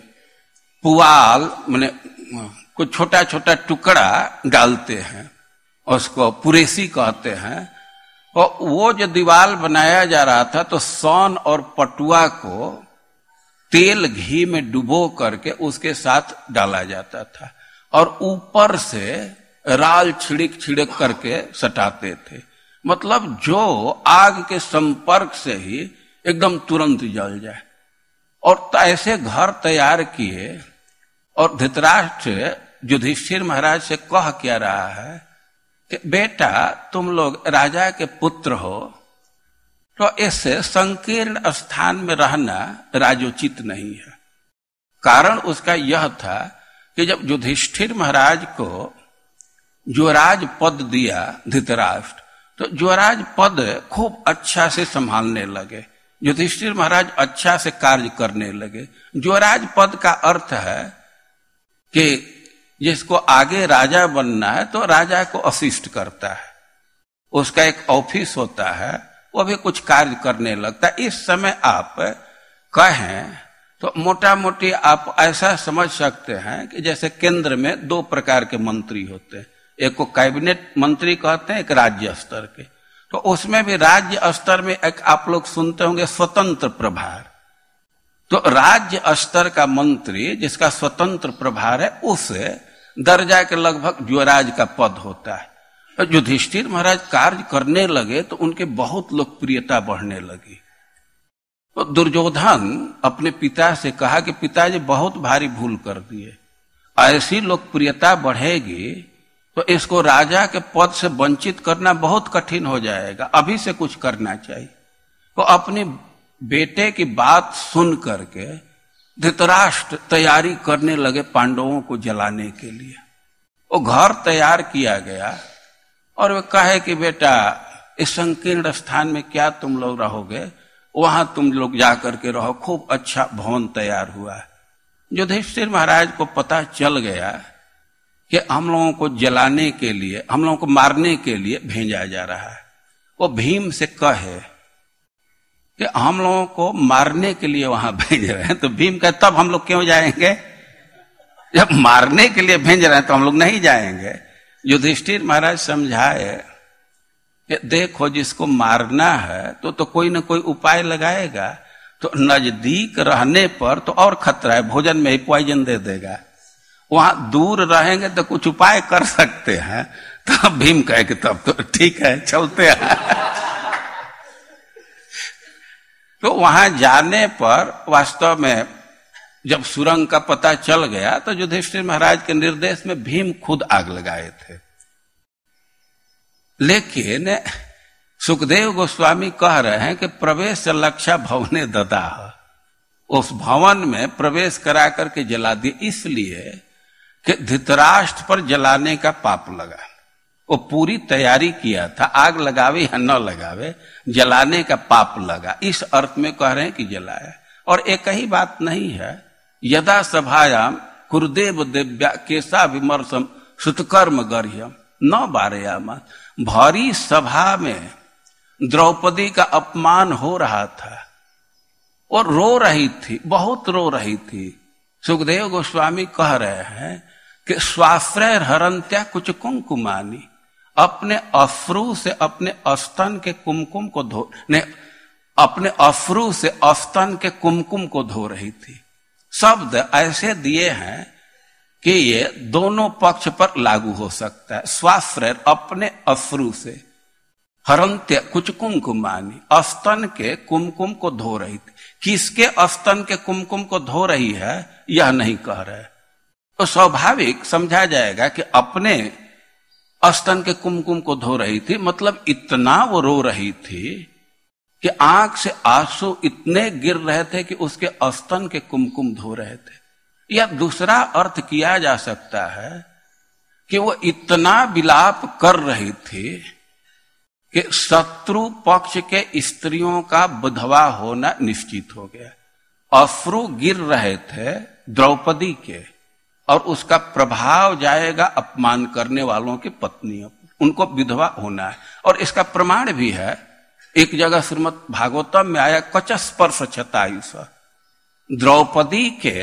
पुआल, माने कुछ छोटा छोटा टुकड़ा डालते हैं, उसको पुरेसी कहते हैं। और वो जो दीवार बनाया जा रहा था तो सन और पटुआ को तेल घी में डुबो करके उसके साथ डाला जाता था, और ऊपर से राल छिड़क छिड़क करके सटाते थे। मतलब जो आग के संपर्क से ही एकदम तुरंत जल जाए। और ऐसे घर तैयार किए। और धृतराष्ट्र युधिष्ठिर महाराज से कह क्या रहा है कि बेटा तुम लोग राजा के पुत्र हो, तो इससे संकीर्ण स्थान में रहना राजोचित नहीं है। कारण उसका यह था कि जब युधिष्ठिर महाराज को युवराज पद दिया धृतराष्ट्र, तो युवराज पद खूब अच्छा से संभालने लगे, युधिष्ठिर महाराज अच्छा से कार्य करने लगे। युवराज पद का अर्थ है कि जिसको आगे राजा बनना है तो राजा को असिस्ट करता है, उसका एक ऑफिस होता है, वो भी कुछ कार्य करने लगता है। इस समय आप कहें तो मोटा मोटी आप ऐसा समझ सकते हैं कि जैसे केंद्र में दो प्रकार के मंत्री होते हैं, एक को कैबिनेट मंत्री कहते हैं, एक राज्य स्तर के। तो उसमें भी राज्य स्तर में एक आप लोग सुनते होंगे स्वतंत्र प्रभार। तो राज्य स्तर का मंत्री जिसका स्वतंत्र प्रभार है, उस दर्जा के लगभग युवराज का पद होता है। तो युधिष्ठिर महाराज कार्य करने लगे तो उनके बहुत लोकप्रियता बढ़ने लगी। तो दुर्योधन अपने पिता से कहा कि पिताजी बहुत भारी भूल कर दिए, ऐसी लोकप्रियता बढ़ेगी तो इसको राजा के पद से वंचित करना बहुत कठिन हो जाएगा, अभी से कुछ करना चाहिए। तो अपने बेटे की बात सुन करके धृतराष्ट्र तैयारी करने लगे पांडवों को जलाने के लिए। वो घर तैयार किया गया और वे कहे कि बेटा इस संकीर्ण स्थान में क्या तुम लोग रहोगे, वहां तुम लोग जाकर के रहो, खूब अच्छा भवन तैयार हुआ है। युधिष्ठिर महाराज को पता चल गया कि हम लोगों को जलाने के लिए, हम लोगों को मारने के लिए भेजा जा रहा है। वो भीम से कहे कि हम लोगों को मारने के लिए वहां भेज रहे हैं, तो भीम कहे तब हम लोग क्यों जाएंगे, जब मारने के लिए भेज रहे हैं तो हम लोग नहीं जाएंगे। युधिष्ठिर महाराज समझाए कि देखो जिसको मारना है तो तो कोई ना कोई उपाय लगाएगा, तो नजदीक रहने पर तो और खतरा है, भोजन में ही पॉइजन दे देगा। वहां दूर रहेंगे तो कुछ उपाय कर सकते हैं। तो भीम कहे कि तब तो ठीक है, चलते हैं। तो वहां जाने पर वास्तव में जब सुरंग का पता चल गया तो युधिष्ठिर महाराज के निर्देश में भीम खुद आग लगाए थे। लेकिन सुखदेव गोस्वामी कह रहे हैं कि प्रवेश लक्षा भवने ददाह, उस भवन में प्रवेश करा करके जला दिए, इसलिए कि धृतराष्ट्र पर जलाने का पाप लगा। वो पूरी तैयारी किया था, आग लगावे या न लगावे, जलाने का पाप लगा, इस अर्थ में कह रहे हैं कि जलाया। और एक ही बात नहीं है, यदा सभायाम कुरुदेव दिव्या केशा विमर्शम सुतकर्म गर्ह्यम न बारयामा। भारी सभा में द्रौपदी का अपमान हो रहा था और रो रही थी, बहुत रो रही थी। सुखदेव गोस्वामी कह रहे हैं कि स्वाश्रय हरंत्या कुछ कुमकुमानी, अपने अश्रु से अपने स्तन के कुमकुम को धो ने अपने अश्रु से स्तन के कुमकुम को धो रही थी। शब्द ऐसे दिए हैं कि ये दोनों पक्ष पर लागू हो सकता है। स्वाश्रय अपने अश्रु से, हरंत्य कुछ कुमकुमानी, स्तन के कुमकुम को धो रही थी। किसके स्तन के कुमकुम को धो रही है यह नहीं कह रहे, तो स्वाभाविक समझा जाएगा कि अपने स्तन के कुमकुम को धो रही थी, मतलब इतना वो रो रही थी कि आंख से आंसू इतने गिर रहे थे कि उसके स्तन के कुमकुम धो रहे थे। या दूसरा अर्थ किया जा सकता है कि वो इतना विलाप कर रही थी कि शत्रु पक्ष के स्त्रियों का विधवा होना निश्चित हो गया। अश्रु गिर रहे थे द्रौपदी के, और उसका प्रभाव जाएगा अपमान करने वालों की पत्नियों पर, उनको विधवा होना है। और इसका प्रमाण भी है, एक जगह श्रीमद् भागवतम में आया कचस्पर्श छतायुष, द्रौपदी के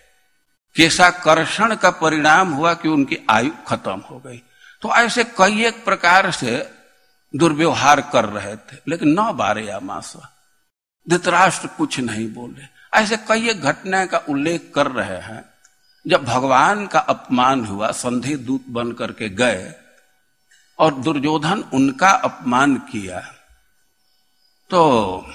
केशाकर्षण का परिणाम हुआ कि उनकी आयु खत्म हो गई। तो ऐसे कई एक प्रकार से दुर्व्यवहार कर रहे थे, लेकिन न बारे या मासा, धृतराष्ट्र कुछ नहीं बोले। ऐसे कई एक घटना का उल्लेख कर रहे हैं। जब भगवान का अपमान हुआ, संधि दूत बन करके गए और दुर्योधन उनका अपमान किया, तो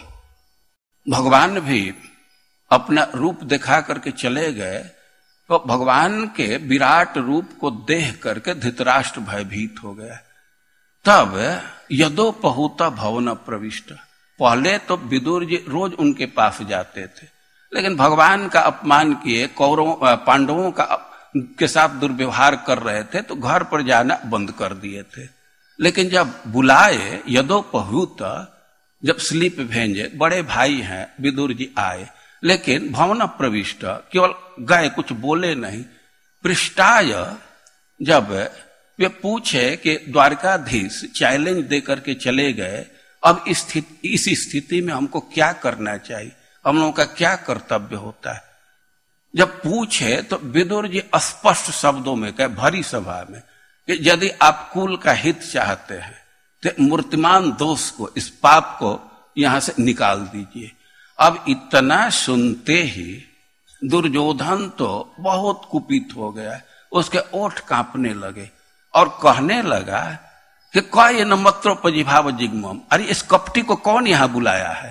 भगवान भी अपना रूप दिखा करके चले गए। तो भगवान के विराट रूप को देख करके धृतराष्ट्र भयभीत हो गया। तब यदोपहूता भवन प्रविष्ट, पहले तो विदुर जी रोज उनके पास जाते थे, लेकिन भगवान का अपमान किए, कौरवों पांडवों का के साथ दुर्व्यवहार कर रहे थे, तो घर पर जाना बंद कर दिए थे। लेकिन जब बुलाए यदोपहूत, जब स्लीप भेजे, बड़े भाई हैं विदुर जी आए, लेकिन भवन प्रविष्ट, केवल गए, कुछ बोले नहीं। पृष्ठाय, जब वे पूछे कि द्वारकाधीश चैलेंज देकर के चले गए, अब इस स्थिति इस स्थिति में हमको क्या करना चाहिए, हम लोगों का क्या कर्तव्य होता है। जब पूछे तो विदुर जी स्पष्ट शब्दों में कहे भरी सभा में कि यदि आप कुल का हित चाहते हैं तो मूर्तिमान दोष को, इस पाप को यहां से निकाल दीजिए। अब इतना सुनते ही दुर्योधन तो बहुत कुपित हो गया, उसके ओठ कांपने लगे और कहने लगा कि कौन ये नमत्रोपजिभाव जिग्मम, अरे इस कपटी को कौन यहां बुलाया है।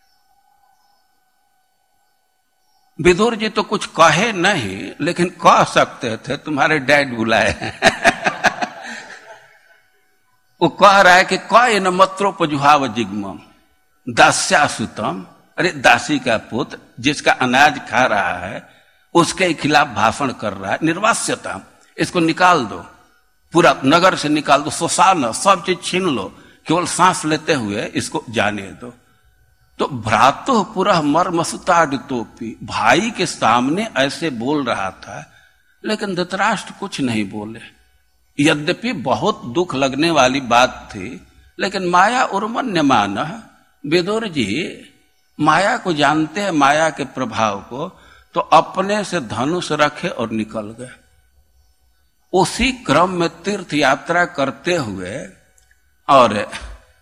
विदुर जी तो कुछ कहे नहीं, लेकिन कह सकते थे तुम्हारे डैड बुलाए हैं। वो कह रहा है कि कौन नमत्रोपजिभाव जिग्मम दास्यासुतम, अरे दासी का पुत्र जिसका अनाज खा रहा है उसके खिलाफ भाषण कर रहा है, निर्वास्यता, इसको निकाल दो, पूरा नगर से निकाल दो, श्मशान सब चीज छीन लो, केवल सांस लेते हुए इसको जाने दो। तो भ्रातु पुरः मर्मसुताडितोपि, भाई के सामने ऐसे बोल रहा था, लेकिन धृतराष्ट्र कुछ नहीं बोले। यद्यपि बहुत दुख लगने वाली बात थी, लेकिन माया उर्मन्यमान, विदुर जी माया को जानते हैं, माया के प्रभाव को, तो अपने से धनुष रखे और निकल गए। उसी क्रम में तीर्थ यात्रा करते हुए और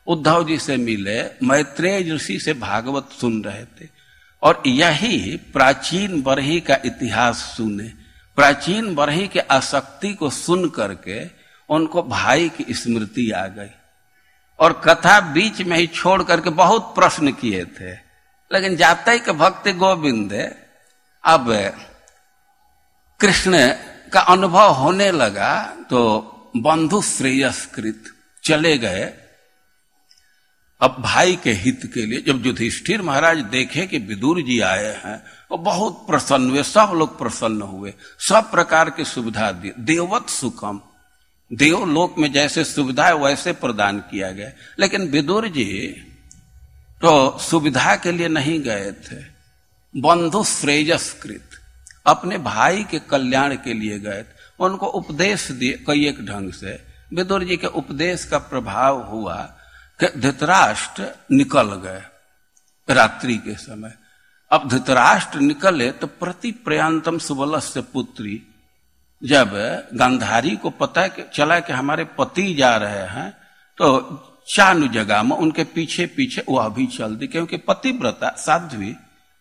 उद्धव जी से मिले, मैत्रेय ऋषि से भागवत सुन रहे थे और यही प्राचीन बरही का इतिहास सुने। प्राचीन बरही के आसक्ति को सुन करके उनको भाई की स्मृति आ गई और कथा बीच में ही छोड़ करके बहुत प्रश्न किए थे, लेकिन जाते ही के भक्ति गोविंद अब कृष्ण का अनुभव होने लगा तो बंधु श्रेयस्कृत चले गए अब भाई के हित के लिए। जब युधिष्ठिर महाराज देखे कि विदुर जी आए हैं वो बहुत प्रसन्न हुए, सब लोग प्रसन्न हुए, सब प्रकार की सुविधा दी। देववत सुखम, देवलोक में जैसे सुविधा है वैसे प्रदान किया गया। लेकिन विदुर जी तो सुविधा के लिए नहीं गए थे, बंधु श्रेयस्कृत, अपने भाई के कल्याण के लिए गए थे। उनको उपदेश दिए कई एक ढंग से। विदुर जी के उपदेश का प्रभाव हुआ कि धृतराष्ट्र निकल गए रात्रि के समय। अब धृतराष्ट्र निकले तो प्रति प्रयांतम सुबलस्य पुत्री, जब गांधारी को पता चला कि हमारे पति जा रहे हैं तो चानु जगह में उनके पीछे पीछे वह भी चल दी, क्योंकि पतिव्रता साध्वी।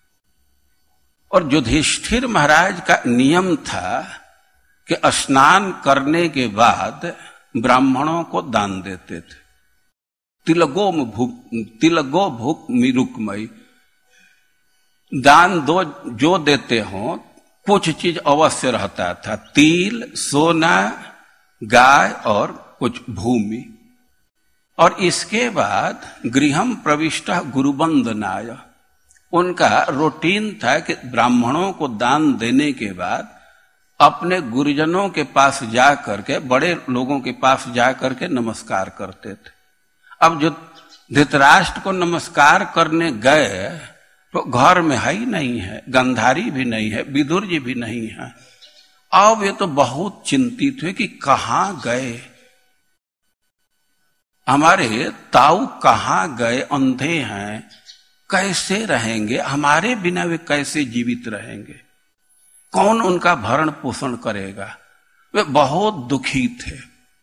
और युधिष्ठिर महाराज का नियम था कि स्नान करने के बाद ब्राह्मणों को दान देते थे। तिलगो भूक तिलगो भूक मिरुकमयी, दान दो जो देते हो कुछ चीज अवश्य रहता था, तिल, सोना, गाय और कुछ भूमि। और इसके बाद गृहम प्रविष्ट गुरुबंदनाय, उनका रूटीन था कि ब्राह्मणों को दान देने के बाद अपने गुरुजनों के पास जा करके, बड़े लोगों के पास जा करके नमस्कार करते थे। अब जो धृतराष्ट्र को नमस्कार करने गए तो घर में है ही नहीं है, गांधारी भी नहीं है, विदुर जी भी नहीं है। अब ये तो बहुत चिंतित हुए कि कहां गए, हमारे ताऊ कहां गए, अंधे हैं, कैसे रहेंगे, हमारे बिना वे कैसे जीवित रहेंगे, कौन उनका भरण पोषण करेगा। वे बहुत दुखी थे।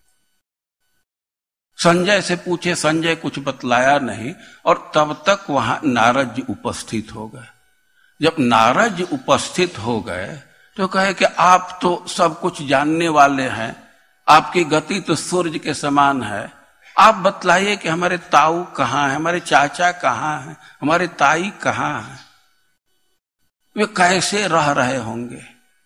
संजय से पूछे, संजय कुछ बतलाया नहीं। और तब तक वहां नारद जी उपस्थित हो गए। जब नारद जी उपस्थित हो गए तो कहे कि आप तो सब कुछ जानने वाले हैं, आपकी गति तो सूर्य के समान है, आप बतलाइए कि हमारे ताऊ कहाँ है, हमारे चाचा कहाँ है, हमारे ताई कहाँ है, वे कैसे रह रहे होंगे।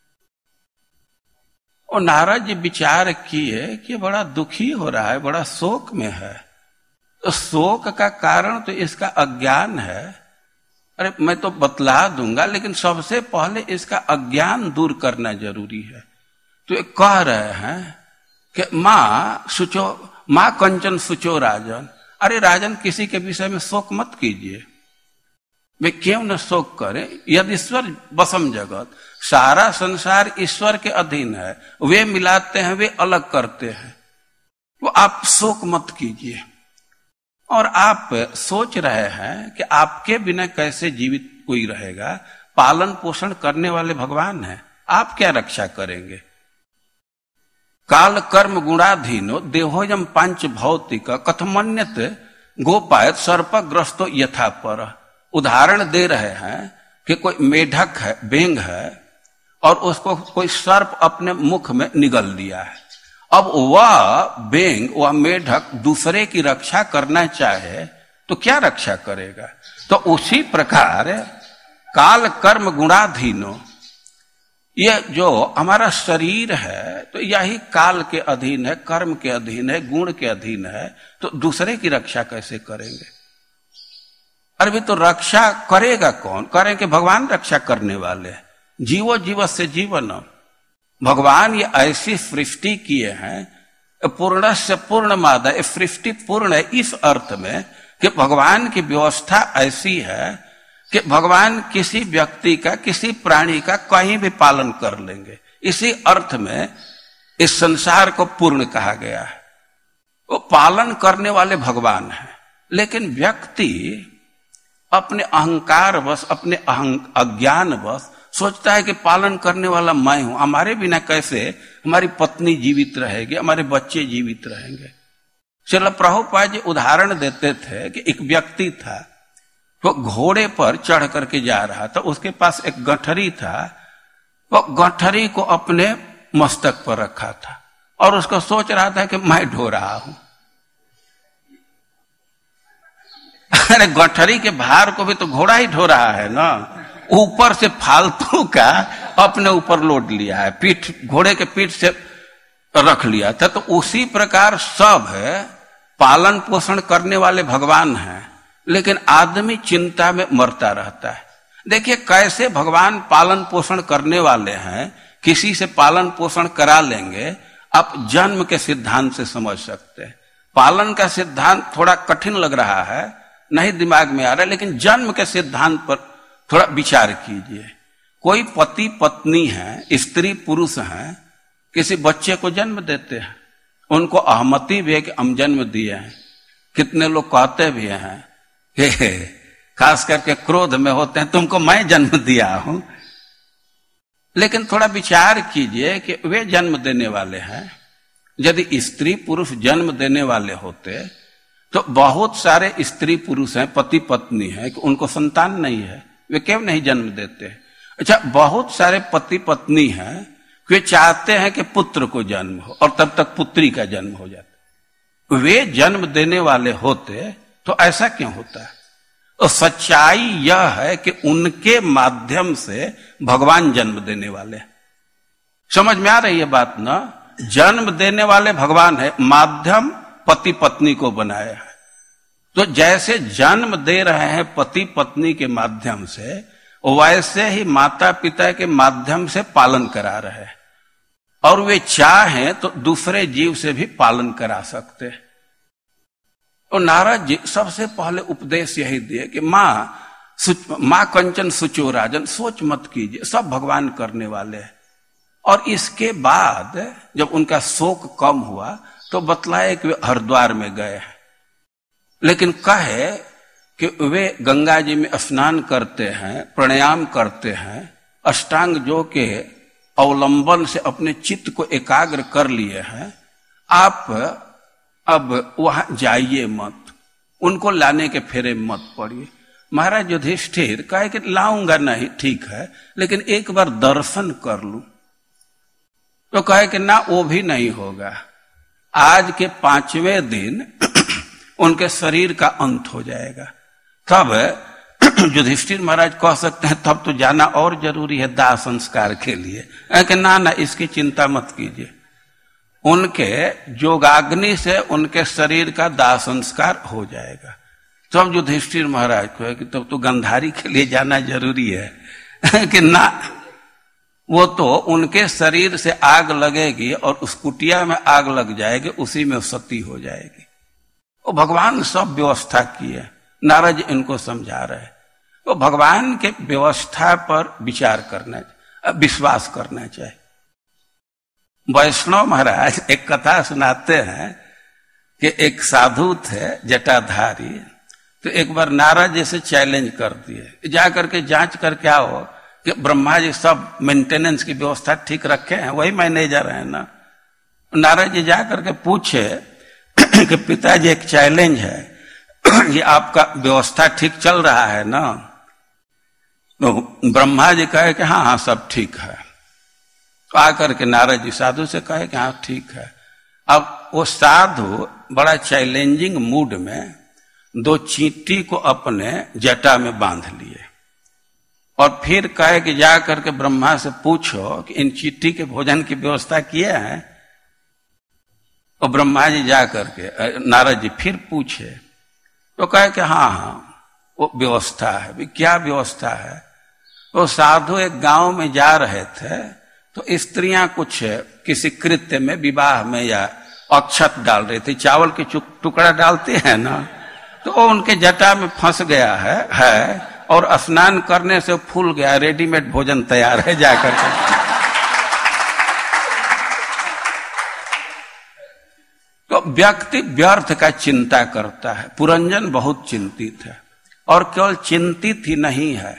और नारद जी विचार किए कि बड़ा दुखी हो रहा है, बड़ा शोक में है। तो शोक का कारण तो इसका अज्ञान है। अरे मैं तो बतला दूंगा, लेकिन सबसे पहले इसका अज्ञान दूर करना जरूरी है। तो ये कह रहे हैं कि माँ सुचो, माँ कंचन सुचो राजन, अरे राजन किसी के विषय में शोक मत कीजिए, वे क्यों न शोक करें, यदि ईश्वर बसम जगत, सारा संसार ईश्वर के अधीन है, वे मिलाते हैं, वे अलग करते हैं, वो आप शोक मत कीजिए। और आप सोच रहे हैं कि आपके बिना कैसे जीवित कोई रहेगा, पालन पोषण करने वाले भगवान हैं, आप क्या रक्षा करेंगे। काल कर्म गुणाधीनो देहोयम पांच भौतिक कथमन्यत गोपायत सर्पग्रस्तो यथा पर। उदाहरण दे रहे हैं कि कोई मेढक है, बेंग है, और उसको कोई सर्प अपने मुख में निगल लिया है। अब वह बेंग, वह मेढक दूसरे की रक्षा करना चाहे तो क्या रक्षा करेगा। तो उसी प्रकार काल कर्म गुणाधीनो, ये जो हमारा शरीर है तो यही काल के अधीन है, कर्म के अधीन है, गुण के अधीन है, तो दूसरे की रक्षा कैसे करेंगे। अरे भी तो रक्षा करेगा कौन, करेंगे भगवान रक्षा करने वाले। जीवो जीव से जीवन, भगवान ये ऐसी सृष्टि किए हैं, पूर्ण से पूर्ण मादा, ये सृष्टि पूर्ण है इस अर्थ में कि भगवान की व्यवस्था ऐसी है कि भगवान किसी व्यक्ति का, किसी प्राणी का कहीं भी पालन कर लेंगे। इसी अर्थ में इस संसार को पूर्ण कहा गया है। वो पालन करने वाले भगवान हैं, लेकिन व्यक्ति अपने अहंकार वश, अपने अज्ञान वश सोचता है कि पालन करने वाला मैं हूं, हमारे बिना कैसे हमारी पत्नी जीवित रहेगी, हमारे बच्चे जीवित रहेंगे। श्रील प्रभुपाद जी उदाहरण देते थे कि एक व्यक्ति था, वो घोड़े पर चढ़ करके जा रहा था, उसके पास एक गठरी था, वो गठरी को अपने मस्तक पर रखा था और उसको सोच रहा था कि मैं ढो रहा हूं। अरे गठरी के भार को भी तो घोड़ा ही ढो रहा है ना, ऊपर से फालतू का अपने ऊपर लोड लिया है, पीठ घोड़े के पीठ से रख लिया था। तो उसी प्रकार सब है, पालन पोषण करने वाले भगवान हैं, लेकिन आदमी चिंता में मरता रहता है। देखिए कैसे भगवान पालन पोषण करने वाले हैं, किसी से पालन पोषण करा लेंगे, आप जन्म के सिद्धांत से समझ सकते हैं। पालन का सिद्धांत थोड़ा कठिन लग रहा है, नहीं दिमाग में आ रहा है, लेकिन जन्म के सिद्धांत पर थोड़ा विचार कीजिए। कोई पति पत्नी है, स्त्री पुरुष हैं, किसी बच्चे को जन्म देते हैं, उनको अहमति भी है कि हम जन्म दिए हैं। कितने लोग कहते भी हैं, खास करके क्रोध में होते हैं, तुमको मैं जन्म दिया हूं। लेकिन थोड़ा विचार कीजिए कि वे जन्म देने वाले हैं। यदि स्त्री पुरुष जन्म देने वाले होते तो बहुत सारे स्त्री पुरुष हैं, पति पत्नी हैं, कि उनको संतान नहीं है, वे क्यों नहीं जन्म देते। अच्छा, बहुत सारे पति पत्नी हैं, वे चाहते हैं कि पुत्र को जन्म हो और तब तक पुत्री का जन्म हो जाता। वे जन्म देने वाले होते तो ऐसा क्यों होता है? तो सच्चाई यह है कि उनके माध्यम से भगवान जन्म देने वाले। समझ में आ रही है बात ना? जन्म देने वाले भगवान है, माध्यम पति पत्नी को बनाया है। तो जैसे जन्म दे रहे हैं पति पत्नी के माध्यम से, वैसे ही माता पिता के माध्यम से पालन करा रहे हैं, और वे चाहें तो दूसरे जीव से भी पालन करा सकते हैं। और नारद जी सबसे पहले उपदेश यही दिए कि मां मां कंचन सुचो राजन, सोच मत कीजिए, सब भगवान करने वाले हैं। और इसके बाद जब उनका शोक कम हुआ तो बतलाए कि वे हरिद्वार में गए हैं, लेकिन कहे कि वे गंगा जी में स्नान करते हैं, प्राणायाम करते हैं, अष्टांग योग के अवलंबन से अपने चित्त को एकाग्र कर लिए हैं। आप अब वहां जाइए मत, उनको लाने के फेरे मत पड़िए। महाराज युधिष्ठिर कहे कि लाऊंगा नहीं, ठीक है, लेकिन एक बार दर्शन कर लूं। तो कहे कि ना, वो भी नहीं होगा। आज के पांचवें दिन उनके शरीर का अंत हो जाएगा। तब युधिष्ठिर महाराज कह सकते हैं तब तो जाना और जरूरी है दाह संस्कार के लिए। कि ना ना, इसकी चिंता मत कीजिए, उनके योगाग्नि से उनके शरीर का दाह संस्कार हो जाएगा। तब युधिष्ठिर महाराज को कि तब तो गंधारी के लिए जाना जरूरी है। कि ना, वो तो उनके शरीर से आग लगेगी और उस कुटिया में आग लग जाएगी, उसी में सती हो जाएगी। वो भगवान सब व्यवस्था किए, नारद जी इनको समझा रहे। तो भगवान के व्यवस्था पर विचार करना, विश्वास करना चाहिए। वैष्णव महाराज एक कथा सुनाते हैं कि एक साधु थे जटाधारी, तो एक बार नारद जी से चैलेंज कर दिए, जा करके जांच करके आओ कि ब्रह्मा जी सब मेंटेनेंस की व्यवस्था ठीक रखे हैं, वही मैनेजर है ना। नारद जी जा करके पूछे कि पिताजी एक चैलेंज है, ये आपका व्यवस्था ठीक चल रहा है ना? तो ब्रह्मा जी कहे कि हाँ हाँ सब ठीक है। तो आकर के नारद जी साधु से कहे कि हाँ ठीक है। अब वो साधु बड़ा चैलेंजिंग मूड में दो चींटी को अपने जटा में बांध लिए और फिर कहे कि जा करके ब्रह्मा से पूछो कि इन चींटी के भोजन की व्यवस्था किए हैं। और ब्रह्मा जी जा करके नारद जी फिर पूछे तो कहे कि हाँ हाँ वो व्यवस्था है। भी क्या व्यवस्था है? वो साधु एक गांव में जा रहे थे, तो स्त्रियां कुछ किसी कृत्य में, विवाह में या अक्षत डाल रही थी, चावल के टुकड़ा डालते हैं ना, तो वो उनके जटा में फंस गया है, है और स्नान करने से फूल गया, रेडीमेड भोजन तैयार है जाकर के। तो व्यक्ति व्यर्थ का चिंता करता है। पुरंजन बहुत चिंतित है, और केवल चिंतित ही नहीं है,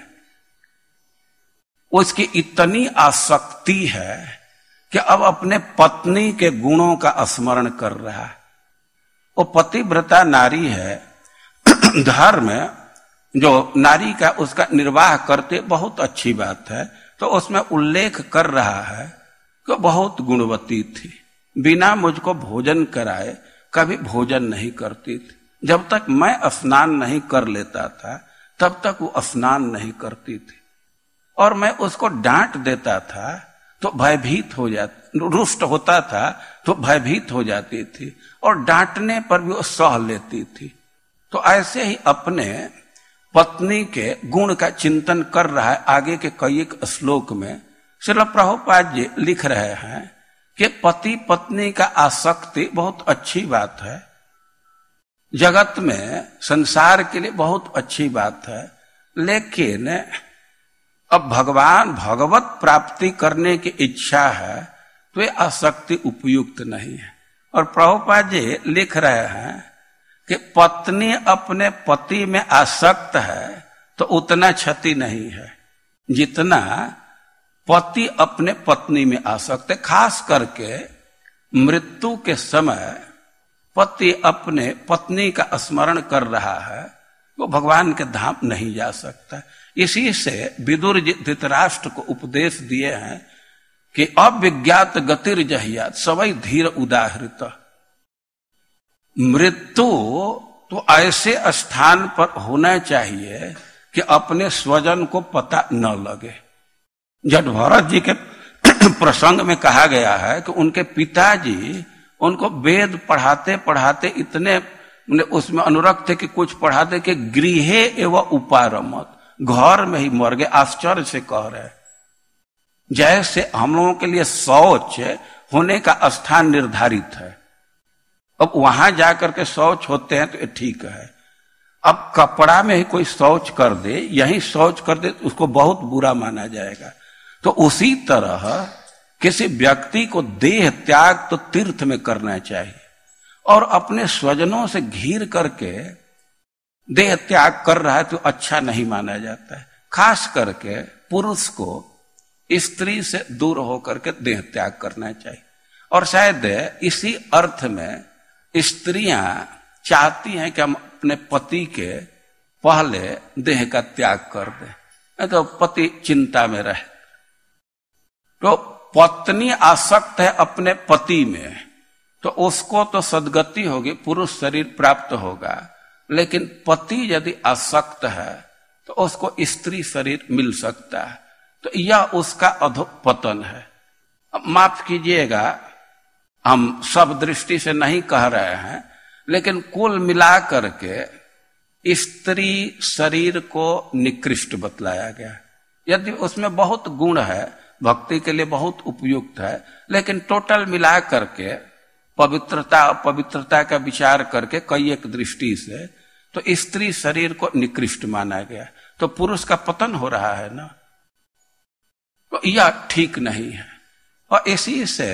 उसकी इतनी आसक्ति है कि अब अपने पत्नी के गुणों का स्मरण कर रहा है। वो पतिव्रता नारी है, धर्म जो नारी का उसका निर्वाह करते बहुत अच्छी बात है। तो उसमें उल्लेख कर रहा है कि बहुत गुणवती थी, बिना मुझको भोजन कराए कभी भोजन नहीं करती थी। जब तक मैं स्नान नहीं कर लेता था तब तक वो स्नान नहीं करती थी, और मैं उसको डांट देता था तो भयभीत हो जाती, रुष्ट होता था तो भयभीत हो जाती थी, और डांटने पर भी वो सह लेती थी। तो ऐसे ही अपने पत्नी के गुण का चिंतन कर रहा है। आगे के कई एक श्लोक में श्रील प्रभुपाद जी लिख रहे हैं कि पति पत्नी का आसक्ति बहुत अच्छी बात है, जगत में संसार के लिए बहुत अच्छी बात है, लेकिन अब भगवान भगवत प्राप्ति करने की इच्छा है तो ये आसक्ति उपयुक्त नहीं है। और प्रभुपाद जी लिख रहे हैं कि पत्नी अपने पति में आसक्त है तो उतना क्षति नहीं है जितना पति अपने पत्नी में आसक्त है। खास करके मृत्यु के समय पति अपने पत्नी का स्मरण कर रहा है, वो भगवान के धाम नहीं जा सकता। इसी से विदुर जी धृतराष्ट्र को उपदेश दिए हैं कि अविज्ञात गतिर जहियात सवै धीर उदाहृत। मृत्यु तो ऐसे स्थान पर होना चाहिए कि अपने स्वजन को पता न लगे। जब भरत जी के प्रसंग में कहा गया है कि उनके पिताजी उनको वेद पढ़ाते पढ़ाते इतने उसमें अनुरक्त थे कि कुछ पढ़ाते कि गृहे एवं उपारमत, घर में ही मर गए। आश्चर्य से कह रहे, जैसे हम लोगों के लिए शौच होने का स्थान निर्धारित है, अब वहां जाकर के शौच होते हैं तो ये ठीक है। अब कपड़ा में ही कोई शौच कर दे, यही शौच कर दे तो उसको बहुत बुरा माना जाएगा। तो उसी तरह किसी व्यक्ति को देह त्याग तो तीर्थ में करना चाहिए, और अपने स्वजनों से घिर करके देह त्याग कर रहा है तो अच्छा नहीं माना जाता है। खास करके पुरुष को स्त्री से दूर होकर के देह त्याग करना चाहिए। और शायद इसी अर्थ में स्त्रियां चाहती हैं कि हम अपने पति के पहले देह का त्याग कर दें, नहीं तो पति चिंता में रहे। तो पत्नी आसक्त है अपने पति में तो उसको तो सदगति होगी, पुरुष शरीर प्राप्त होगा, लेकिन पति यदि आसक्त है तो उसको स्त्री शरीर मिल सकता है। तो यह उसका अधोपतन है। अब माफ कीजिएगा, हम सब दृष्टि से नहीं कह रहे हैं, लेकिन कुल मिला करके स्त्री शरीर को निकृष्ट बतलाया गया। यदि उसमें बहुत गुण है, भक्ति के लिए बहुत उपयुक्त है, लेकिन टोटल मिला करके पवित्रता अपवित्रता का विचार करके कई एक दृष्टि से तो स्त्री शरीर को निकृष्ट माना गया। तो पुरुष का पतन हो रहा है ना, तो यह ठीक नहीं है। और इसी से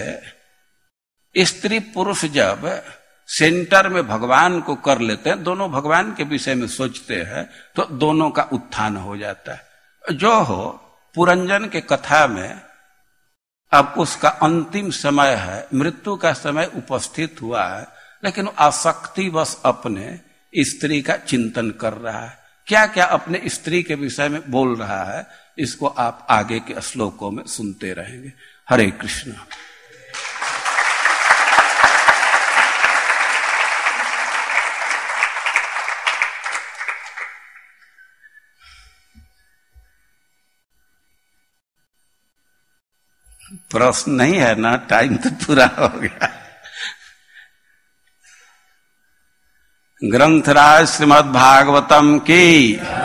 स्त्री पुरुष जब सेंटर में भगवान को कर लेते हैं, दोनों भगवान के विषय में सोचते हैं, तो दोनों का उत्थान हो जाता है। जो हो पुरंजन के कथा में अब उसका अंतिम समय है, मृत्यु का समय उपस्थित हुआ है, लेकिन आसक्ति बस अपने स्त्री का चिंतन कर रहा है। क्या क्या अपने स्त्री के विषय में बोल रहा है, इसको आप आगे के श्लोकों में सुनते रहेंगे। हरे कृष्ण। प्रश्न नहीं है ना, टाइम तो पूरा हो गया। ग्रंथराज श्रीमद् भागवतम की